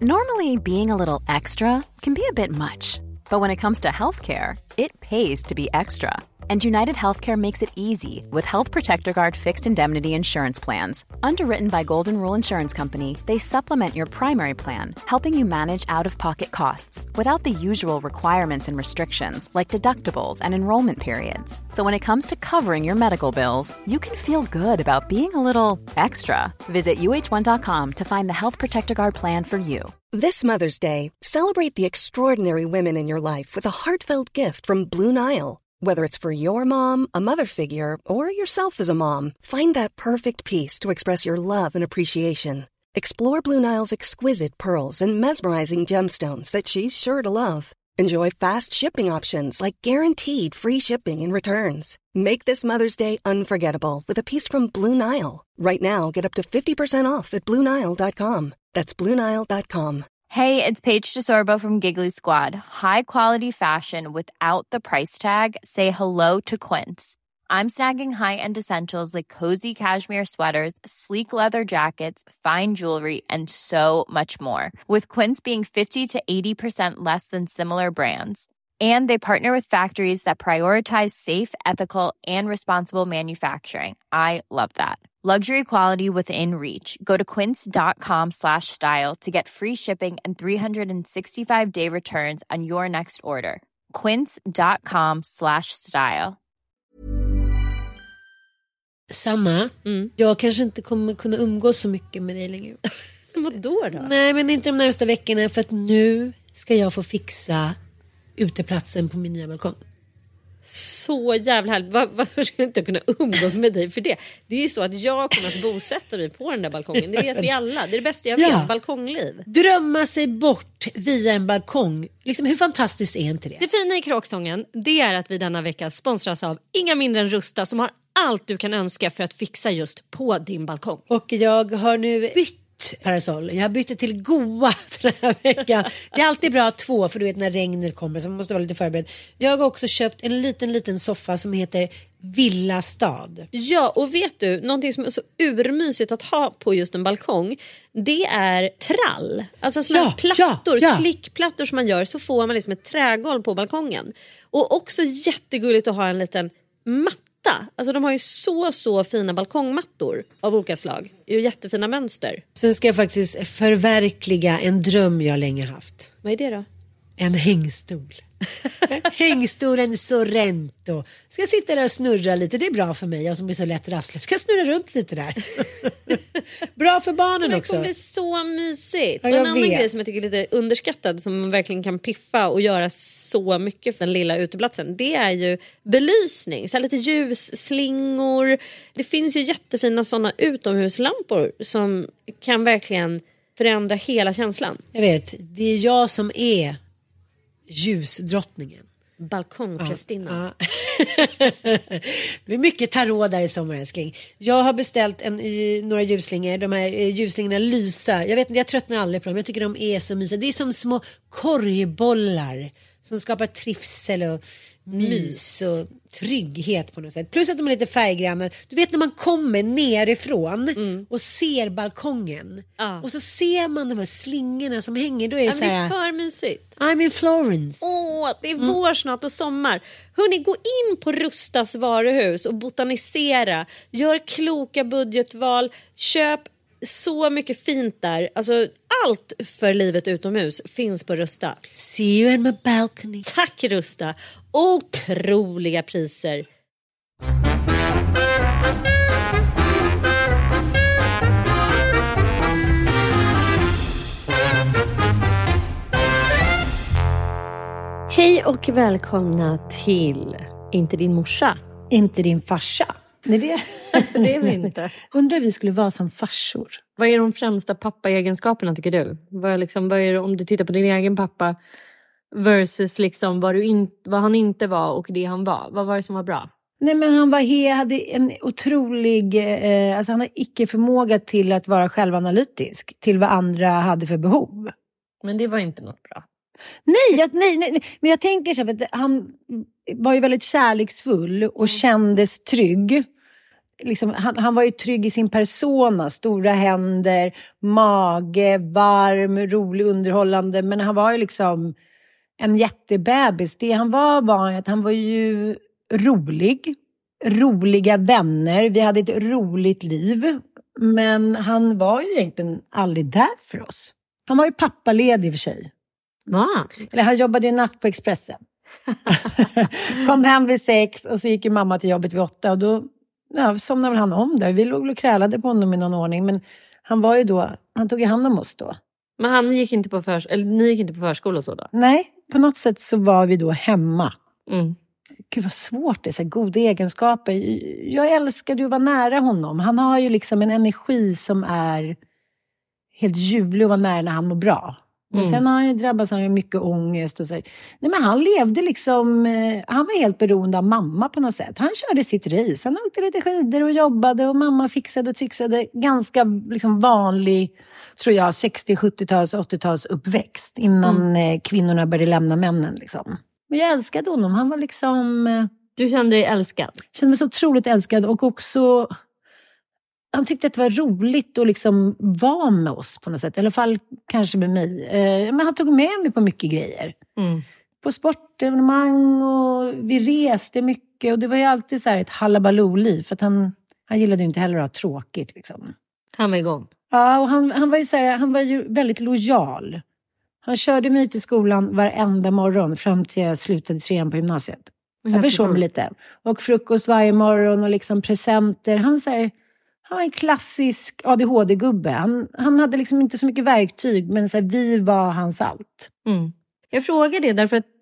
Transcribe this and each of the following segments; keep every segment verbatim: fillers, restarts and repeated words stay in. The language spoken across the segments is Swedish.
Normally, being a little extra can be a bit much, but when it comes to healthcare, it pays to be extra. And United Healthcare makes it easy with Health Protector Guard fixed indemnity insurance plans. Underwritten by Golden Rule Insurance Company, they supplement your primary plan, helping you manage out-of-pocket costs without the usual requirements and restrictions like deductibles and enrollment periods. So when it comes to covering your medical bills, you can feel good about being a little extra. Visit U H one dot com to find the Health Protector Guard plan for you. This Mother's Day, celebrate the extraordinary women in your life with a heartfelt gift from Blue Nile. Whether it's for your mom, a mother figure, or yourself as a mom, find that perfect piece to express your love and appreciation. Explore Blue Nile's exquisite pearls and mesmerizing gemstones that she's sure to love. Enjoy fast shipping options like guaranteed free shipping and returns. Make this Mother's Day unforgettable with a piece from Blue Nile. Right now, get up to fifty percent off at Blue Nile dot com. That's Blue Nile dot com. Hey, it's Paige DeSorbo from Giggly Squad. High quality fashion without the price tag. Say hello to Quince. I'm snagging high-end essentials like cozy cashmere sweaters, sleek leather jackets, fine jewelry, and so much more. With Quince being fifty to eighty percent less than similar brands. And they partner with factories that prioritize safe, ethical, and responsible manufacturing. I love that. Luxury quality within reach. Go to quince.com slash style to get free shipping and three sixty-five day returns on your next order. Quince.com slash style. Sanna, mm. jag kanske inte kommer kunna umgås så mycket med dig längre. Vadå då? Nej, men inte de närmaste veckorna, för att nu ska jag få fixa uteplatsen på min nya balkong. Så jävla härligt. Var, varför ska jag inte kunna umgås med dig för det? Det är ju så att jag kommer att bosätta mig på den där balkongen. Det vet vi alla. Det är det bästa jag vet. Ja. Balkongliv. Drömma sig bort via en balkong. Liksom, hur fantastiskt är inte det? Det fina i Kråksången, det är att vi denna vecka sponsras av inga mindre än Rusta, som har allt du kan önska för att fixa just på din balkong. Och jag har nu bytt parasoll. Jag har bytt till goa den här veckan. Det är alltid bra att två, för du vet när regnet kommer så man måste vara lite förberedd. Jag har också köpt en liten liten soffa som heter Villa Stad. Ja, och vet du, någonting som är så urmysigt att ha på just en balkong, det är trall. Alltså såna ja, plattor, ja, ja. klickplattor som man gör, så får man liksom ett trägolv på balkongen. Och också jättegulligt att ha en liten matta. Alltså de har ju så så fina balkongmattor av olika slag. Det är ju jättefina mönster. Sen ska jag faktiskt förverkliga en dröm jag länge haft. Vad är det då? En hängstol. Hängstolen Sorrento. Ska jag sitta där och snurra lite. Det är bra för mig, jag som blir så lätt rastlös. Ska jag snurra runt lite där. Bra för barnen det också. Det kommer bli så mysigt. Ja, och en annan vet. grej som jag tycker är lite underskattad, som man verkligen kan piffa och göra så mycket för den lilla uteplatsen, det är ju belysning. Så här lite ljusslingor. Det finns ju jättefina sådana utomhuslampor som kan verkligen förändra hela känslan. Jag vet, det är jag som är ljusdrottningen. Balkongprästinnan. Ja, ja. Det blir mycket tarot där i sommar, älskling. Jag har beställt en, några ljusslingor. De här ljusslingorna lysa. Jag vet inte, jag tröttnar aldrig på dem. Jag tycker de är så mysiga. Det är som små korgbollar som skapar trivsel och mys och trygghet på något sätt. Plus att de är lite färggranna. Du vet när man kommer nerifrån mm. och ser balkongen. Ah. Och så ser man de här slingorna som hänger. Då är det, ja, så här, det är för mysigt. I'm in Florence. Åh, det är vår mm. snart och sommar. Hörrni, gå in på Rustas varuhus och botanisera. Gör kloka budgetval. Köp så mycket fint där. Alltså allt för livet utomhus finns på Rusta. See you in my balcony. Tack Rusta. Otroliga priser. Hej och välkomna till Inte din morsa. Inte din farsa. Nej, det, det är vi inte. Undrar vi skulle vara som farsor. Vad är de främsta pappaegenskaperna tycker du? Vad, liksom, vad är det, om du tittar på din egen pappa versus liksom vad, du in, vad han inte var och det han var. Vad var det som var bra? Nej, men han var he, hade en otrolig, eh, alltså han har icke förmåga till att vara självanalytisk. Till vad andra hade för behov. Men det var inte något bra. Nej, jag, nej, nej, men jag tänker så här, för att han var ju väldigt kärleksfull och mm. kändes trygg. liksom, han, han var ju trygg i sin persona. Stora händer, mage, varm, rolig, underhållande. Men han var ju liksom en jättebebis. Det han var var att han var ju rolig. Roliga vänner. Vi hade ett roligt liv. Men han var ju egentligen aldrig där för oss. Han var ju pappaledig för sig. Va? Eller han jobbade ju natt på Expressen. Kom hem vid sex och så gick ju mamma till jobbet vid åtta. Och då ja, somnade han om där. Vi låg och krälade på honom i någon ordning. Men han var ju då, han tog ju hand om oss då. Men han gick inte på förs- eller ni gick inte på förskola och så då? Nej, på något sätt så var vi då hemma. Mm. Gud vad svårt det är, så här, goda egenskaper. Jag älskade ju att vara nära honom. Han har ju liksom en energi som är helt ljuvlig att vara nära när han mår bra. Men mm. sen har han ju drabbats av mycket ångest och så. Nej, men han levde liksom, han var helt beroende av mamma på något sätt. Han körde sitt race, han åkte lite skidor och jobbade och mamma fixade och fixade. Ganska liksom vanlig, tror jag, sextio-, sjuttio-tals, åttio-tals uppväxt innan mm. kvinnorna började lämna männen liksom. Men jag älskade honom, han var liksom... Du kände dig älskad? Jag kände mig så otroligt älskad och också... Han tyckte att det var roligt att liksom vara med oss på något sätt. I alla fall kanske med mig. Men han tog med mig på mycket grejer. Mm. På sportevenemang och vi reste mycket. Och det var ju alltid så här ett halabaloo-liv. För att han, han gillade ju inte heller att ha tråkigt liksom. Han var igång. Ja, och han, han, var ju så här, han var ju väldigt lojal. Han körde mig till skolan varenda morgon fram till jag slutade trean på gymnasiet. Jag förstår mig lite. Och frukost varje morgon och liksom presenter. Han så här, han var en klassisk A D H D-gubbe. Han, han hade liksom inte så mycket verktyg, men så här, vi var hans allt. Mm. Jag frågar det därför att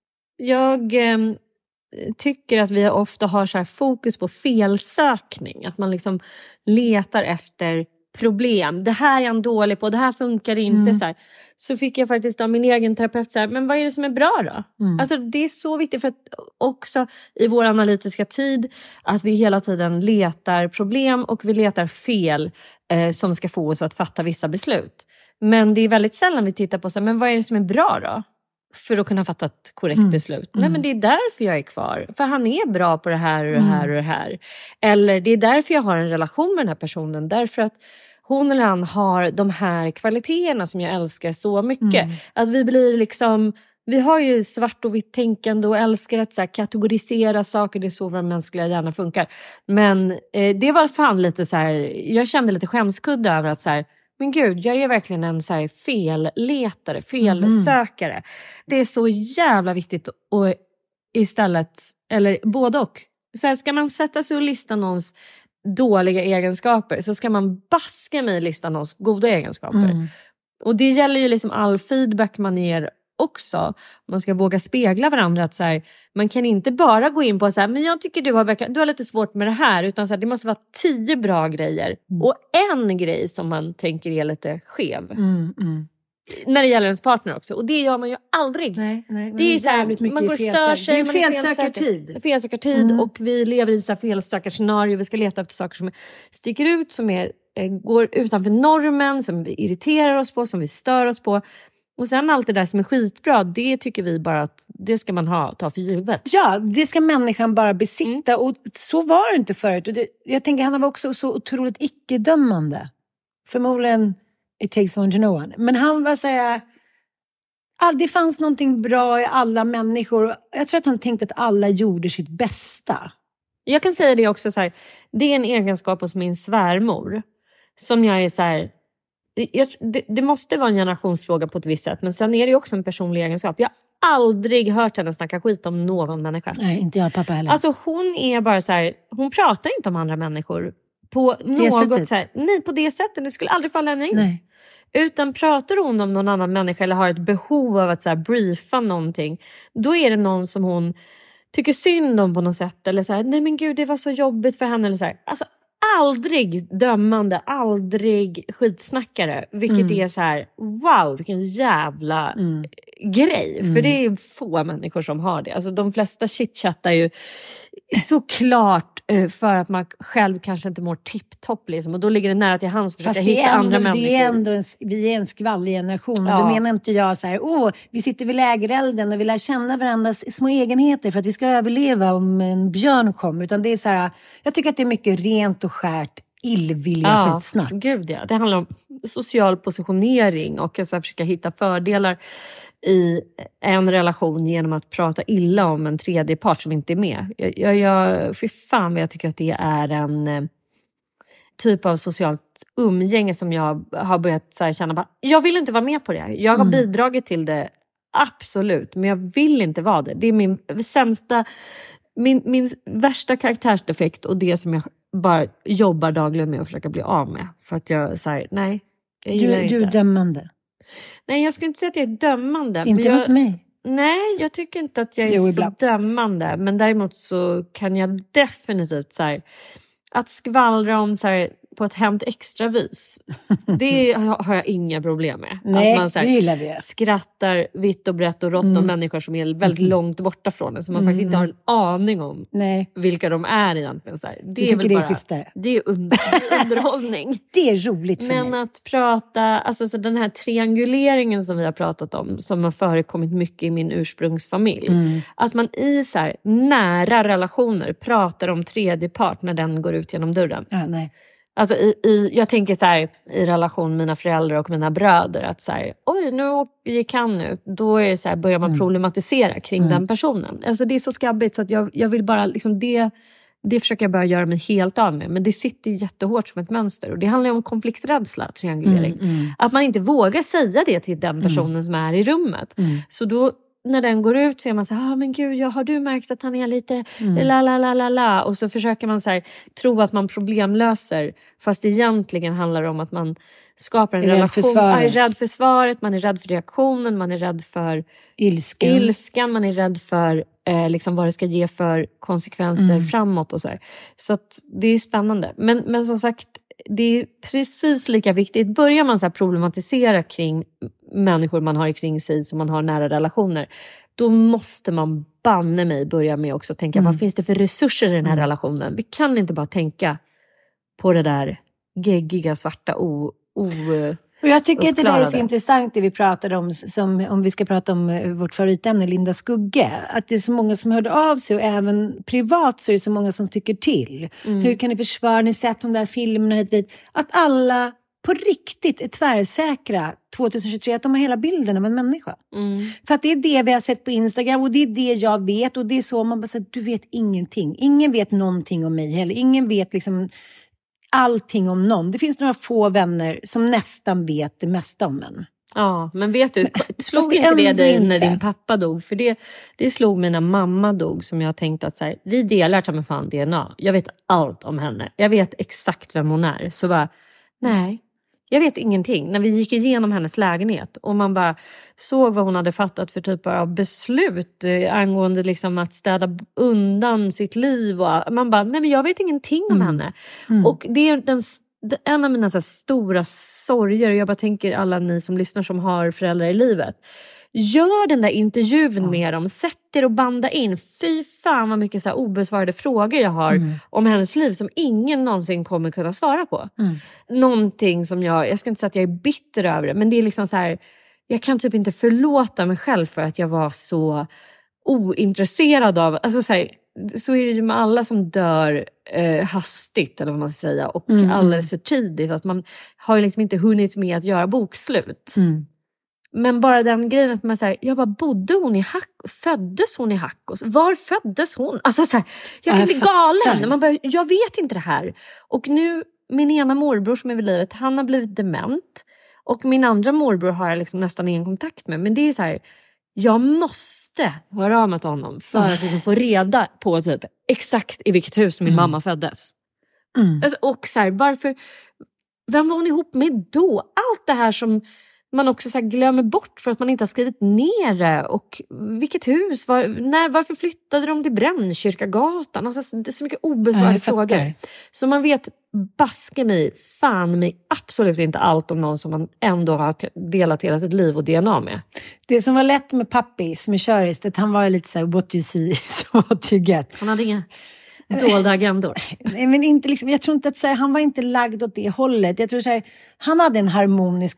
jag eh, tycker att vi ofta har så här fokus på felsökning. Att man liksom letar efter problem. Det här är han dålig på, det här funkar inte. Mm. Så här. Så fick jag faktiskt av min egen terapeut så här, men vad är det som är bra då? Mm. Alltså det är så viktigt för att också i vår analytiska tid att vi hela tiden letar problem och vi letar fel eh, som ska få oss att fatta vissa beslut. Men det är väldigt sällan vi tittar på så här, men vad är det som är bra då? För att kunna fatta ett korrekt mm. beslut. Nej, men det är därför jag är kvar. För han är bra på det här och det här och det här. Eller det är därför jag har en relation med den här personen. Därför att hon eller han har de här kvaliteterna som jag älskar så mycket. Mm. Att vi blir liksom... Vi har ju svart och vitt tänkande och älskar att så här, kategorisera saker. Det är så vår mänskliga hjärna funkar. Men eh, det var fan lite så här... Jag kände lite skämskudde över att så här... Men gud, jag är verkligen en så här felletare, felsökare. Mm. Det är så jävla viktigt att istället, eller både och. Så här, ska man sätta sig och lista någons dåliga egenskaper så ska man baska mig lista någons goda egenskaper. Mm. Och det gäller ju liksom all feedback man ger också. Man ska våga spegla varandra att så här, man kan inte bara gå in på så här, men jag tycker du har, verkligen, du har lite svårt med det här, utan så här, det måste vara tio bra grejer mm. och en grej som man tänker är lite skev. Mm, mm. När det gäller ens partner också. Och det gör man ju aldrig. Nej, nej, det är så här, man går och stör sig. Det är felsökartid. Felsökartid mm. och vi lever i så här felsökarscenario. Vi ska leta efter saker som sticker ut, som är, går utanför normen, som vi irriterar oss på, som vi stör oss på. Och sen allt det där som är skitbra, det tycker vi bara att det ska man ha, ta för givet. Ja, det ska människan bara besitta. Mm. Och så var det inte förut. Och det, jag tänker han var också så otroligt icke-dömande. Förmodligen it takes one to know one. Men han var så här... Det fanns någonting bra i alla människor. Jag tror att han tänkte att alla gjorde sitt bästa. Jag kan säga det också så här. Det är en egenskap hos min svärmor. Som jag är så här... Jag, det, det måste vara en generationsfråga på ett visst sätt. Men sen är det också en personlig egenskap. Jag har aldrig hört henne snacka skit om någon människa. Nej, inte jag, pappa heller. Alltså hon är bara så här... Hon pratar inte om andra människor. På det något så här, nej, på det sättet. Det skulle aldrig falla henne in. Nej. Utan pratar hon om någon annan människa eller har ett behov av att så här, briefa någonting. Då är det någon som hon tycker synd om på något sätt. Eller så här, nej men gud, det var så jobbigt för henne. Eller så här. Alltså aldrig dömande, aldrig skitsnackare. Vilket mm. är så här, wow, vilken jävla mm. grej. Mm. För det är få människor som har det. Alltså de flesta chitchattar ju såklart för att man själv kanske inte mår tipptopp liksom. Och då ligger det nära till hands att försöka hitta ändå, andra det människor. Är ändå en, vi är en skvallrig generation. Ja. Och då menar inte jag så här, åh, vi sitter vid lägerelden och vi lär känna varandras små egenheter för att vi ska överleva om en björn kommer. Utan det är så här, jag tycker att det är mycket rent och skärt illvilja Ja, skitsnack. gud ja. Det handlar om social positionering och att försöka hitta fördelar i en relation genom att prata illa om en tredje part som inte är med. Jag, jag, jag, för fan vad jag tycker att det är en eh, typ av socialt umgänge som jag har börjat så här, känna bara, jag vill inte vara med på det. Jag har Mm. bidragit till det, absolut, men jag vill inte vara det. Det är min sämsta, min, min värsta karaktärsdefekt och det som jag bara jobbar dagligen med att försöka bli av med. För att jag säger nej, jag gillar Du, inte. du är dömande. Nej, jag skulle inte säga att jag är dömande. Inte men mot jag, mig. Nej, jag tycker inte att jag är Jo, så ibland. dömande. Men däremot så kan jag definitivt så här, att skvallra om så här, på ett Hänt Extra-vis. Det har jag inga problem med. Nej, att man så här, det gillar vi. skrattar vitt och brett och rått Mm. om människor som är väldigt Mm. långt borta från en. Så man Mm. faktiskt inte har en aning om Nej, vilka de är egentligen. Så här. Det du är tycker väl det är bara, schysstare. det är under, det är underhållning. Det är roligt för Men mig. att prata, alltså så den här trianguleringen som vi har pratat om, som har förekommit mycket i min ursprungsfamilj. Mm. Att man i så här nära relationer pratar om tredje part när den går ut genom dörren. Ja, nej. Alltså i, i, jag tänker så här i relation med mina föräldrar och mina bröder att så här, oj nu gick han nu, då är det så här, börjar man Mm. problematisera kring Mm. den personen. Alltså det är så skabbigt så att jag, jag vill bara liksom det, det försöker jag bara göra mig helt av med, men det sitter jättehårt som ett mönster och det handlar om konflikträdsla, triangulering. Mm, mm, Att man inte vågar säga det till den personen som är i rummet. mm. Så då när den går ut så är man så här, ah, men gud, ja, har du märkt att han är lite Mm. la la la la la, och så försöker man så här, tro att man problemlöser, fast egentligen handlar det om att man skapar en Är rädd relation, för svaret. man är rädd för svaret, man är rädd för reaktionen, man är rädd för Ilskan. ilskan, man är rädd för eh, liksom vad det ska ge för konsekvenser Mm. framåt och så här. Så att det är spännande, men, men som sagt, det är precis lika viktigt. Börjar man så här problematisera kring människor man har kring sig som man har nära relationer, då måste man banne mig börja med också tänka, Mm. vad finns det för resurser i den här Mm. relationen? Vi kan inte bara tänka på det där geggiga, svarta, o... o Och jag tycker att det där är så uppklarade. intressant det vi pratade om, som, om vi ska prata om eh, vårt favoritämne, Linda Skugge. Att det är så många som hörde av sig och även privat så är det så många som tycker till. Mm. Hur kan ni försvara, ni sett de där filmerna hit dit. Att alla på riktigt är tvärsäkra tjugohundratjugotre, att de har hela bilden av en människa. Mm. För att det är det vi har sett på Instagram och det är det jag vet och det är så man bara säger, du vet ingenting. Ingen vet någonting om mig heller. Ingen vet liksom allting om någon. Det finns några få vänner som nästan vet det mesta om en. Ja, men vet du, slog det inte det ändå dig inte. när din pappa dog? För det, det slog mig när mamma dog, som jag tänkte att så här, vi delar ta med fan D N A. Jag vet allt om henne. Jag vet exakt vem hon är. Så bara, nej, jag vet ingenting. När vi gick igenom hennes lägenhet och man bara såg vad hon hade fattat för typ av beslut eh, angående liksom att städa undan sitt liv. Och man bara, nej men jag vet ingenting om Mm. henne. Mm. Och det är den, en av mina så här stora sorger. Jag bara tänker alla ni som lyssnar som har föräldrar i livet. Gör den där intervjun Ja. med dem. Sätt er och banda in. Fy fan vad mycket så här obesvarade frågor jag har Mm. om hennes liv som ingen någonsin kommer kunna svara på. Mm. Någonting som jag, jag ska inte säga att jag är bitter över det, men det är liksom så här, jag kan typ inte förlåta mig själv för att jag var så ointresserad av, alltså så här, så är det ju med alla som dör eh, hastigt eller vad man ska säga, och Mm. alldeles för tidigt, att man har ju liksom inte hunnit med att göra bokslut. Mm. Men bara den grejen att man säger, jag bara, bodde hon i Hack, föddes hon i Hackås? Var föddes hon? Alltså så här, jag kan Jag bli fattar. galen. Man bara, jag vet inte det här. Och nu, min ena morbror som är vid livet, han har blivit dement. Och min andra morbror har jag liksom nästan ingen kontakt med. Men det är så här, jag måste höra av mig till honom för att liksom få reda på typ exakt i vilket hus min Mm. mamma föddes. Mm. Alltså, och så här, varför, vem var hon ihop med då? Allt det här som man också så här glömmer bort för att man inte har skrivit ner det. Och vilket hus, var, när, varför flyttade de till Brännkyrkagatan? Alltså, det är så mycket obesvarade frågor. Så man vet baske mig, fan mig, absolut inte allt om någon som man ändå har delat hela sitt liv och D N A med. Det som var lätt med Pappis, med Köris, att han var lite så här, what you see is what you get. Han hade inga dolda agendor. Nej, men inte liksom, jag tror inte att så här, han var inte lagd åt det hållet. Jag tror så här, han hade en harmonisk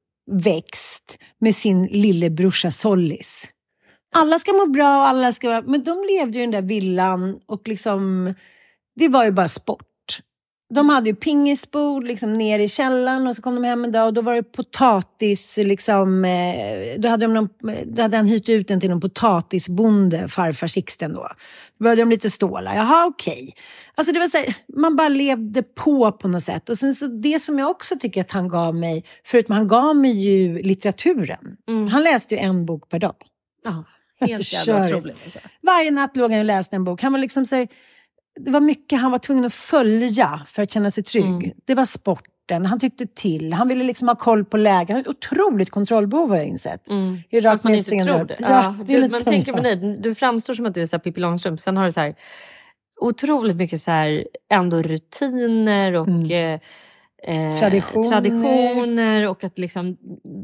uppväxt med sin lillebrorsa Sollis. Alla ska må bra, alla ska vara, men de levde ju i den där villan och liksom, det var ju bara sport. De hade ju pingisbord liksom ner i källaren och så kom de hem en dag och då var det potatis liksom, då hade, de någon, då hade han hyrt ut den till någon potatisbonde, farfar Sixten då. Då började de lite stålar, jaha okej. Okay. Alltså det var så här, man bara levde på på något sätt. Och sen så det som jag också tycker att han gav mig, förutom han gav mig ju litteraturen. Mm. Han läste ju en bok per dag. Ja, helt jävla otroligt. Varje natt låg han och läste en bok. Han var liksom så här, det var mycket han var tvungen att följa för att känna sig trygg. Mm. Det var sporten, han tyckte till. Han ville liksom ha koll på läget. Han hade ett otroligt kontrollbehov har jag insett. Mm. Att man inte tror det. Ja, ja, det du, man tänker på dig, du framstår som att du är så här Pippi Långstrump. Sen har du så här otroligt mycket så här ändå rutiner och mm. eh, traditioner. traditioner och att liksom...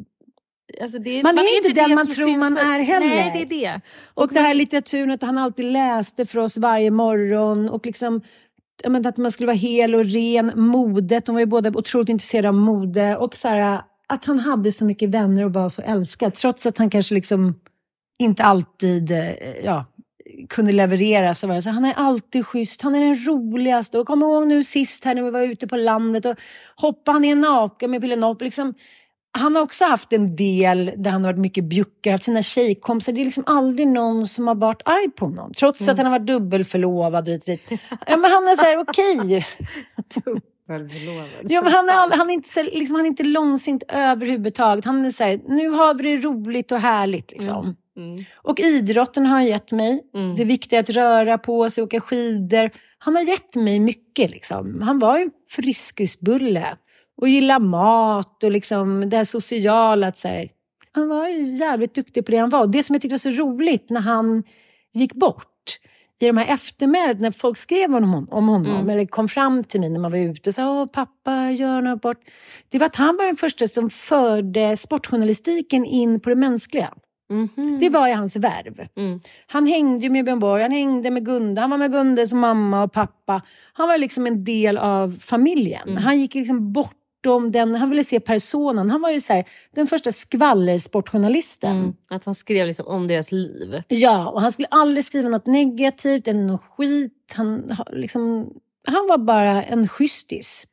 Alltså det, man, man är inte den det man tror man är heller. Nej, det är det. Och, och det här litteraturen att han alltid läste för oss varje morgon. Och liksom menar, att man skulle vara hel och ren. Modet, de var ju båda otroligt intresserade av mode. Och så här, att han hade så mycket vänner och var så älskad. Trots att han kanske liksom inte alltid ja, kunde leverera. Så var det så, han är alltid schysst, han är den roligaste. Och kom ihåg nu sist här när vi var ute på landet. Och hoppade han i en naken med Pillenop liksom. Han har också haft en del där han har varit mycket bjuckar, haft sina tjejkompisar. Det är liksom aldrig någon som har varit arg på honom. Trots mm. att han har varit dubbelförlovad. Och ja, men han är så här, okej. Dubbelförlovad. Ja, men han är, han är inte, liksom, han är inte långsint överhuvudtaget. Han är så här, nu har vi det roligt och härligt liksom. Mm. Mm. Och idrotten har han gett mig. Mm. Det är viktigt att röra på sig, åka skidor. Han har gett mig mycket liksom. Han var ju friskisbulle. Och gilla mat och liksom det här sociala. Att så här, han var jävligt duktig på det han var. Det som jag tyckte var så roligt när han gick bort. I de här eftermälet när folk skrev om honom. Om honom mm. Eller kom fram till mig när man var ute. Och sa, åh pappa gör något bort. Det var att han var den första som förde sportjournalistiken in på det mänskliga. Mm-hmm. Det var i hans värv. Mm. Han hängde ju med Björn Borg. Han hängde med Gunda. Han var med Gundes mamma och pappa. Han var liksom en del av familjen. Mm. Han gick liksom bort. Om den, han ville se personen. Han var ju så här, den första skvallersportjournalisten. Mm, att han skrev liksom om deras liv. Ja, och han skulle aldrig skriva något negativt eller något skit. Han, liksom, han var bara en schystis.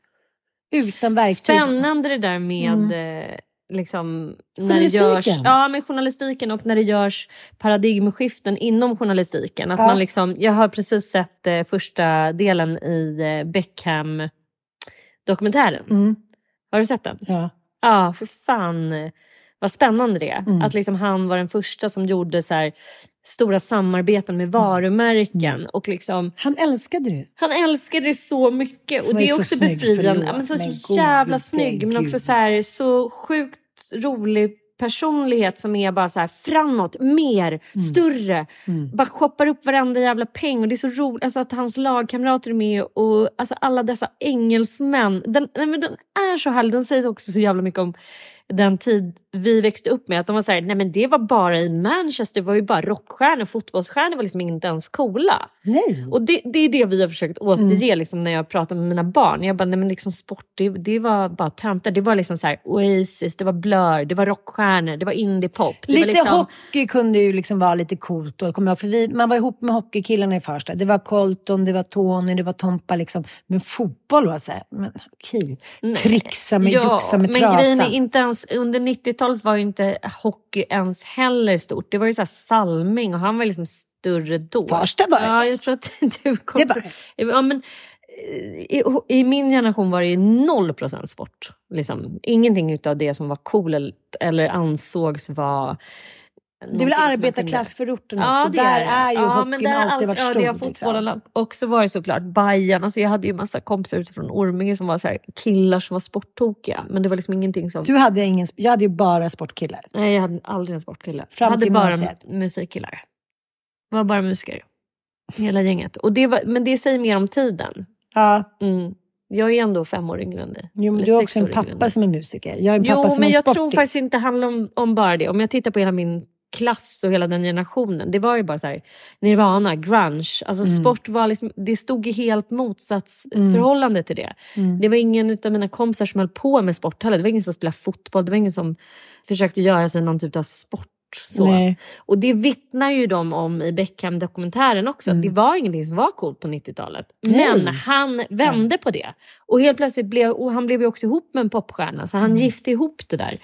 Utan verktyg. Spännande det där med mm. liksom, när det görs, ja, med journalistiken och när det görs paradigmskiften inom journalistiken. Att ja. man liksom, jag har precis sett eh, första delen i eh, Beckham dokumentären. Mm. Har du sett den? Ja. Ja, för fan vad spännande det är. Mm. Att liksom han var den första som gjorde så här stora samarbeten med varumärken. Mm. Och liksom, han älskade det. Han älskade det så mycket. Och det är också befriande. Ja, men så, men så jävla snygg. Men Gud. Också så här, så sjukt rolig personlighet som är bara så här framåt, mer, mm. större. Mm. Bara shoppar upp varenda jävla peng. Och det är så roligt alltså, att hans lagkamrater är med. Och alltså, alla dessa engelsmän. Den, nej, men den är så härlig. Den säger också så jävla mycket om den tid vi växte upp med. Att de var så här, nej men det var bara i Manchester. Det var ju bara rockstjärnor, fotbollsstjärnor var liksom inte ens coola. Nej. Och det, det är det vi har försökt återge mm. liksom, när jag pratar med mina barn. Jag bara, nej men liksom sport, det, det var bara töntar. Det var liksom så här Oasis, det var Blur, det var rockstjärnor, det var indiepop. Det lite var liksom... hockey kunde ju liksom vara lite coolt. Och kom jag, för vi, man var ihop med hockeykillarna i första. Det var Colton, det var Tony, det var Tompa liksom. Men fotboll var så här, men okej. Okay. Trixa med, ja, duxa med men trasa. Grejen är inte ens, under nittiotalet var ju inte hockey ens heller stort. Det var ju så här Salming och han var liksom större då. Första var det. Ja, jag tror att du kom. Det var ja, men i, i min generation var det ju noll procent sport. Liksom. Ingenting utav det som var cool eller, eller ansågs vara Det är väl arbetarklassförorten också. Ja, det där är, är ju ja, hockeyn alltid varit stor. Ja, det har fotbollen liksom. Också varit såklart. Bajen, alltså jag hade ju massa kompisar utifrån Orminge som var så här, killar som var sporttokiga. Men det var liksom ingenting som... Du hade ingen, jag hade ju bara sportkillar. Nej, jag hade aldrig en sportkille. Jag hade bara musikkillar. Det var bara musiker. Hela gänget. Och det var, men det säger mer om tiden. Ja. Mm. Jag är ändå fem år yngre än dig. Jo, men du har också en pappa som är musiker. Jag är en pappa jo, som men är jag sportis. tror faktiskt inte handlar om, om bara det. Om jag tittar på hela min klass och hela den generationen. Det var ju bara så här Nirvana, grunge. Alltså mm. sport var liksom, det stod i helt motsatsförhållande mm. till det. Mm. Det var ingen av mina kompisar som höll på med sport heller. Det var ingen som spelade fotboll. Det var ingen som försökte göra sig någon typ av sport. Så. Och det vittnar ju de om i Beckham-dokumentären också. Mm. Att det var ingenting som var coolt på nittiotalet. Nej. Men han vände på det. Och helt plötsligt blev, och han blev ju också ihop med en popstjärna. Så han mm. gifte ihop det där.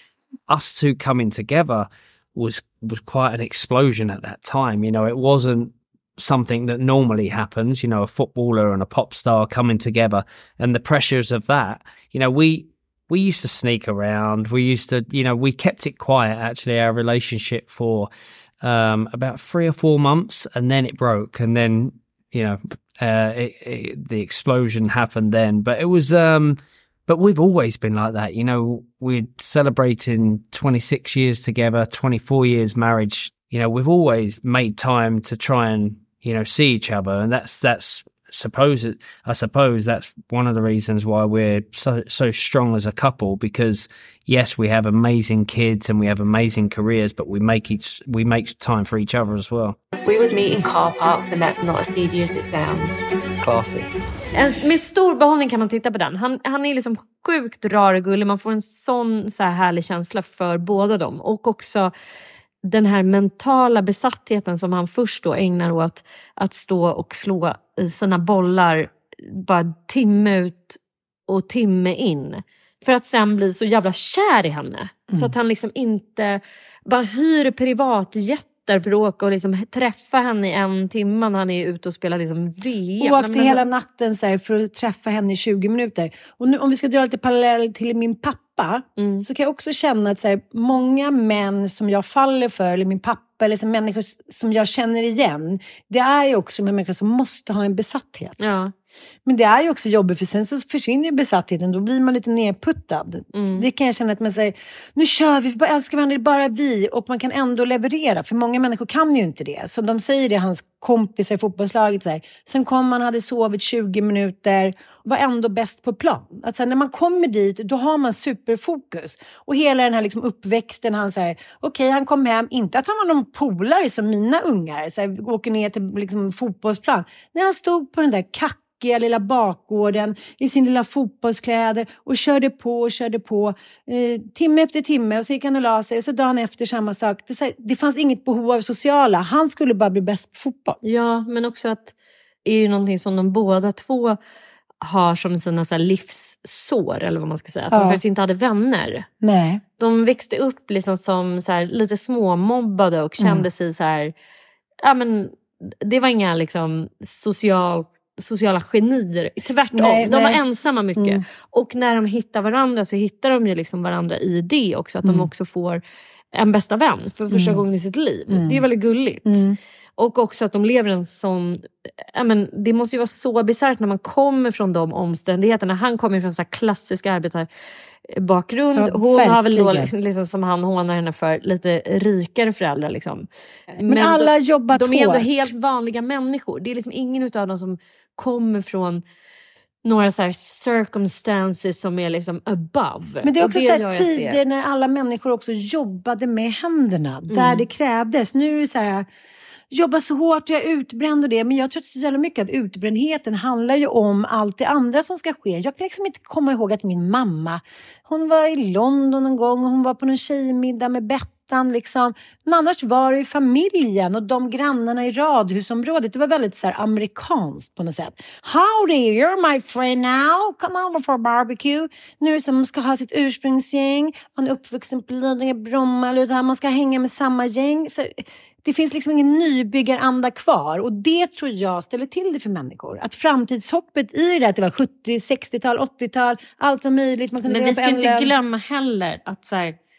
Us two coming together was was quite an explosion at that time. You know, it wasn't something that normally happens, you know, a footballer and a pop star coming together, and the pressures of that. You know, we we used to sneak around. We used to, you know, we kept it quiet, actually, our relationship for um, about three or four months, and then it broke. And then, you know, uh, it, it, the explosion happened then. But it was, um, but we've always been like that. You know, we're celebrating twenty-six years together, twenty-four years marriage. You know, we've always made time to try and, you know, see each other. And that's, that's, suppose it, I suppose that's one of the reasons why we're so, so strong as a couple, because yes, we have amazing kids and we have amazing careers, but we make each we make time for each other as well. We would meet in car parks, and that's not as seedy as it sounds. Classy. Med stor behållning kan man titta på den. Han, han är liksom sjukt rar och gullig. Man får en sån så här härlig känsla för båda dem. Och också den här mentala besattheten som han först då ägnar åt att stå och slå sina bollar bara timme ut och timme in. För att sen bli så jävla kär i henne. Mm. Så att han liksom inte bara hyr privatjetter för att åka och liksom träffa henne i en timme när han är ute och spelar liksom V M. Och åkte hela natten så här, för att träffa henne i tjugo minuter. Och nu, om vi ska dra lite parallell till min pappa, mm. så kan jag också känna att så här, många män som jag faller för, eller min pappa, eller så människor som jag känner igen, det är ju också människor som måste ha en besatthet. Ja. Men det är ju också jobbigt, för sen så försvinner ju besattheten. Då blir man lite nedputtad. Mm. Det kan jag känna att man säger, nu kör vi, vi bara älskar varandra, det är bara vi. Och man kan ändå leverera, för många människor kan ju inte det. Så de säger det, hans kompisar i fotbollslaget så här. Sen kom man, hade sovit tjugo minuter, var ändå bäst på plan. Att så här, när man kommer dit, då har man superfokus. Och hela den här liksom uppväxten, han säger, okej, okay, han kom hem, inte att han var någon polare som mina ungar, så här, åker ner till liksom fotbollsplan. När han stod på den där kack lilla bakgården i sin lilla fotbollskläder och körde på och körde på eh, timme efter timme, och så gick han och la sig, och så dagen efter samma sak. Det, så här, det fanns inget behov av sociala, han skulle bara bli bäst på fotboll. Ja, men också att det är ju någonting som de båda två har som sina så här livssår, eller vad man ska säga, att ja. de faktiskt inte hade vänner. Nej. De växte upp liksom som så här, lite småmobbade och kände mm. sig så här, ja men det var inga liksom social sociala genier, tvärtom. Nej, de nej. var ensamma mycket. Mm. Och när de hittar varandra så hittar de ju liksom varandra i det också. Att mm. de också får en bästa vän för första mm. gången i sitt liv. Mm. Det är väldigt gulligt. Mm. Och också att de lever en sån... Ja, men, det måste ju vara så bisarrt när man kommer från de omständigheterna. Han kommer från så här klassisk arbetarbakgrund. Ja, hon verkligen. Har väl då, liksom, som han hånar henne för, lite rikare föräldrar. Liksom. Men, men alla de, jobbar De är ändå helt vanliga människor. Det är liksom ingen utav dem som kommer från några så här circumstances som är liksom above. Men det är också det så här tider det... när alla människor också jobbade med händerna. Mm. Där det krävdes. Nu är det så här... Jobba så hårt, jag är utbränd och det. Men jag tror att så jävla mycket av utbrändheten handlar ju om allt det andra som ska ske. Jag kan liksom inte komma ihåg att min mamma, hon var i London en gång och hon var på någon tjejmiddag med Bettan liksom. Men annars var det ju familjen och de grannarna i radhusområdet. Det var väldigt så här amerikanskt på något sätt. Howdy, you're my friend now. Come over for a barbecue. Nu är det så att man ska ha sitt ursprungsgäng. Man är uppvuxen på Lidingö, Bromma eller utan man ska hänga med samma gäng. Så det finns liksom ingen nybyggaranda kvar. Och det tror jag ställer till det för människor. Att framtidshoppet i det, att det var sjuttio, sextiotal, åttiotal. Allt var möjligt. Man kunde Men vi ska inte glömma heller att så här,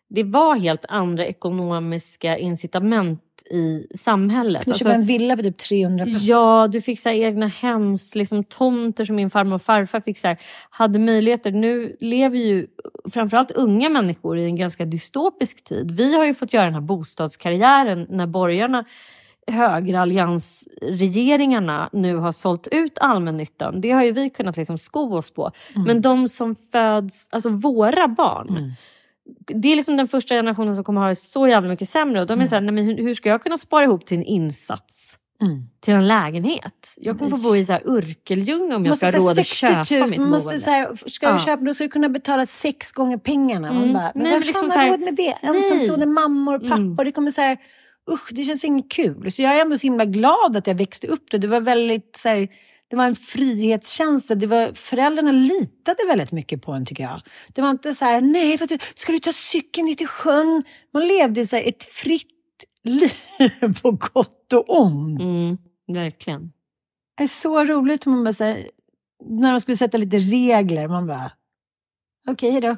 det var helt andra ekonomiska incitament i samhället. Du köpte alltså, en villa för typ trehundra. Ja, du fick så här egna hems, liksom tomter som min farmor och farfar fick så här, hade möjligheter. Nu lever ju framförallt unga människor i en ganska dystopisk tid. Vi har ju fått göra den här bostadskarriären när borgarna, högeralliansregeringarna nu har sålt ut allmännyttan. Det har ju vi kunnat liksom sko oss på. Mm. Men de som föds, alltså våra barn, mm. det är liksom den första generationen som kommer ha det så jävla mycket sämre. Och de är mm. så här, nej, men hur ska jag kunna spara ihop till en insats? Mm. Till en lägenhet. Jag kommer få bo i så här Urkeljunga om jag ska ha råd att köpa mitt boende. Måste så här, ska ja. du köpa, då ska du kunna betala sex gånger pengarna. Mm. Man bara, men nej, vem liksom fan har råd med det? Ensamstående mammor och pappor. Mm. Det kommer så här, usch, det känns inget kul. Så jag är ändå så himla glad att jag växte upp det. Det var väldigt så här, det var en frihetskänsla. Det var, föräldrarna litade väldigt mycket på en, tycker jag. Det var inte så här, nej, för ska du ta cykeln ner till sjön? Man levde så här ett fritt liv på gott och ont. Mm, verkligen. Det är så roligt man bara säger, när de skulle sätta lite regler, man bara, okej okay, då.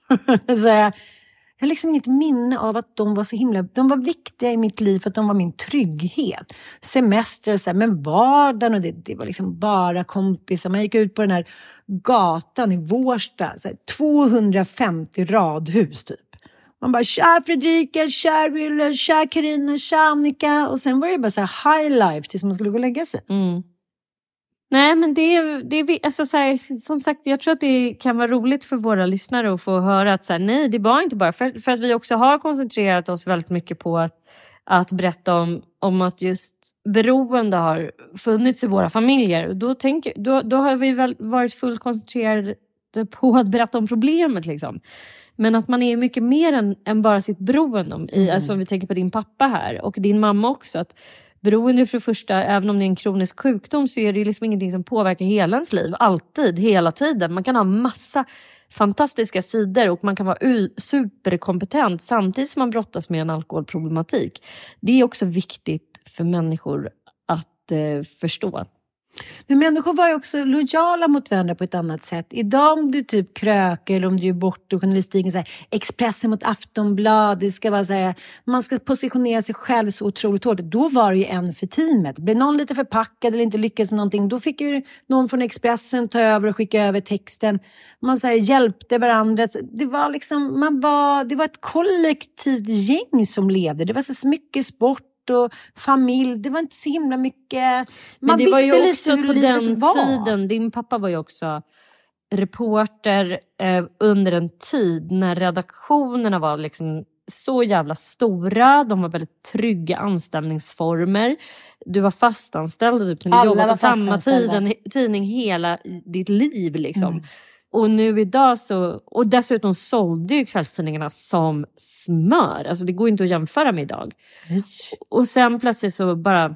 Så här, jag har liksom inget minne av att de var så himla, de var viktiga i mitt liv för att de var min trygghet. Semester och så här, men vardagen och det, det var liksom bara kompisar. Man gick ut på den här gatan i Vårsta, så här, tvåhundrafemtio radhus typ. Man bara, tja Fredrika, tja Rille, tja Carina, tja Annika. Och sen var det bara så här high life tills man skulle gå och lägga sig. Mm. Nej, men det är, det är alltså så här, som sagt, jag tror att det kan vara roligt för våra lyssnare att få höra att så här, nej, det var inte bara för, för att vi också har koncentrerat oss väldigt mycket på att, att berätta om, om att just beroende har funnits i våra familjer. Då, tänker, då, då har vi väl varit fullt koncentrerade på att berätta om problemet liksom. Men att man är mycket mer än, än bara sitt beroende. Om, i, mm. Alltså om vi tänker på din pappa här och din mamma också. Att beroende för det första, även om det är en kronisk sjukdom, så är det ju liksom ingenting som påverkar hela ens liv. Alltid, hela tiden. Man kan ha massa fantastiska sidor och man kan vara u- superkompetent samtidigt som man brottas med en alkoholproblematik. Det är också viktigt för människor att eh, förstå. Men människor var ju också lojala mot varandra på ett annat sätt. Idag om du typ kröker eller om du är bort och journalistiken så här, Expressen mot Aftonblad, det ska vara så här, man ska positionera sig själv så otroligt hårt. Då var det ju en för teamet. Blev någon lite förpackad eller inte lyckades med någonting, då fick ju någon från Expressen ta över och skicka över texten. Man så här, hjälpte varandra. Det var liksom, man var, det var ett kollektivt gäng som levde. Det var så mycket sport och familj, det var inte så himla mycket. Man men det visste var ju lite också hur på livet den var. Tiden, din pappa var ju också reporter eh, under en tid när redaktionerna var liksom så jävla stora, de var väldigt trygga anställningsformer. Du var fastanställd typ, när du jobbade på samma tiden, tidning hela ditt liv liksom. Mm. Och nu idag så, och dessutom sålde ju kvällstidningarna som smör. Alltså det går inte att jämföra med idag. Mm. Och sen plötsligt så bara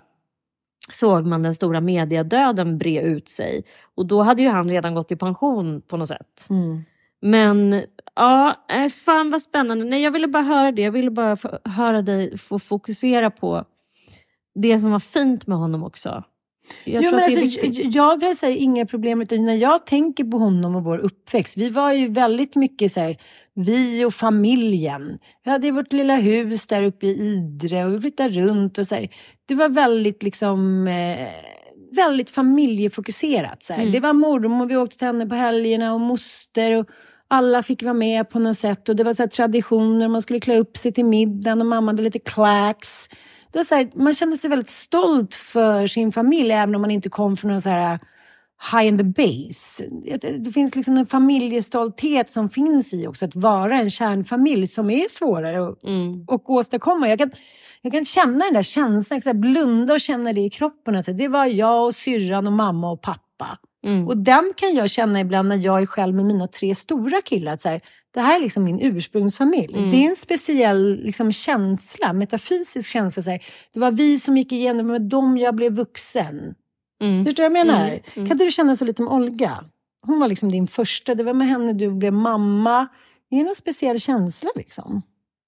såg man den stora mediedöden bre ut sig. Och då hade ju han redan gått i pension på något sätt. Mm. Men ja, fan vad spännande. Nej, jag ville bara höra det. Jag ville bara höra dig få fokusera på det som var fint med honom också. Jag, jo, men alltså, jag har så här, inga problem, utan när jag tänker på honom och vår uppväxt, vi var ju väldigt mycket så här, vi och familjen. Vi hade vårt lilla hus där uppe i Idre och vi flyttade runt och så här. Det var väldigt liksom eh, väldigt familjefokuserat så här. Mm. Det var mormor, vi åkte till henne på helgerna och moster och alla fick vara med på något sätt och det var så här traditioner, man skulle klä upp sig till middagen och mamma hade lite klacks. Det var så här, man kände sig väldigt stolt för sin familj även om man inte kom från någon så här high in the base. Det, det finns liksom en familjestolthet som finns i också att vara en kärnfamilj som är svårare att, mm. att åstadkomma. Jag kan, jag kan känna den där känslan, så här, blunda och känna det i kroppen. Alltså, det var jag och syrran och mamma och pappa. Mm. Och den kan jag känna ibland när jag är själv med mina tre stora killar. Att så här, det här är liksom min ursprungsfamilj. Mm. Det är en speciell liksom, känsla, metafysisk känsla. Så här, det var vi som gick igenom, med dem jag blev vuxen. Mm. Du tror jag menar? Mm. Mm. Kan du känna så lite med Olga? Hon var liksom din första. Det var med henne du blev mamma. Det är någon speciell känsla liksom.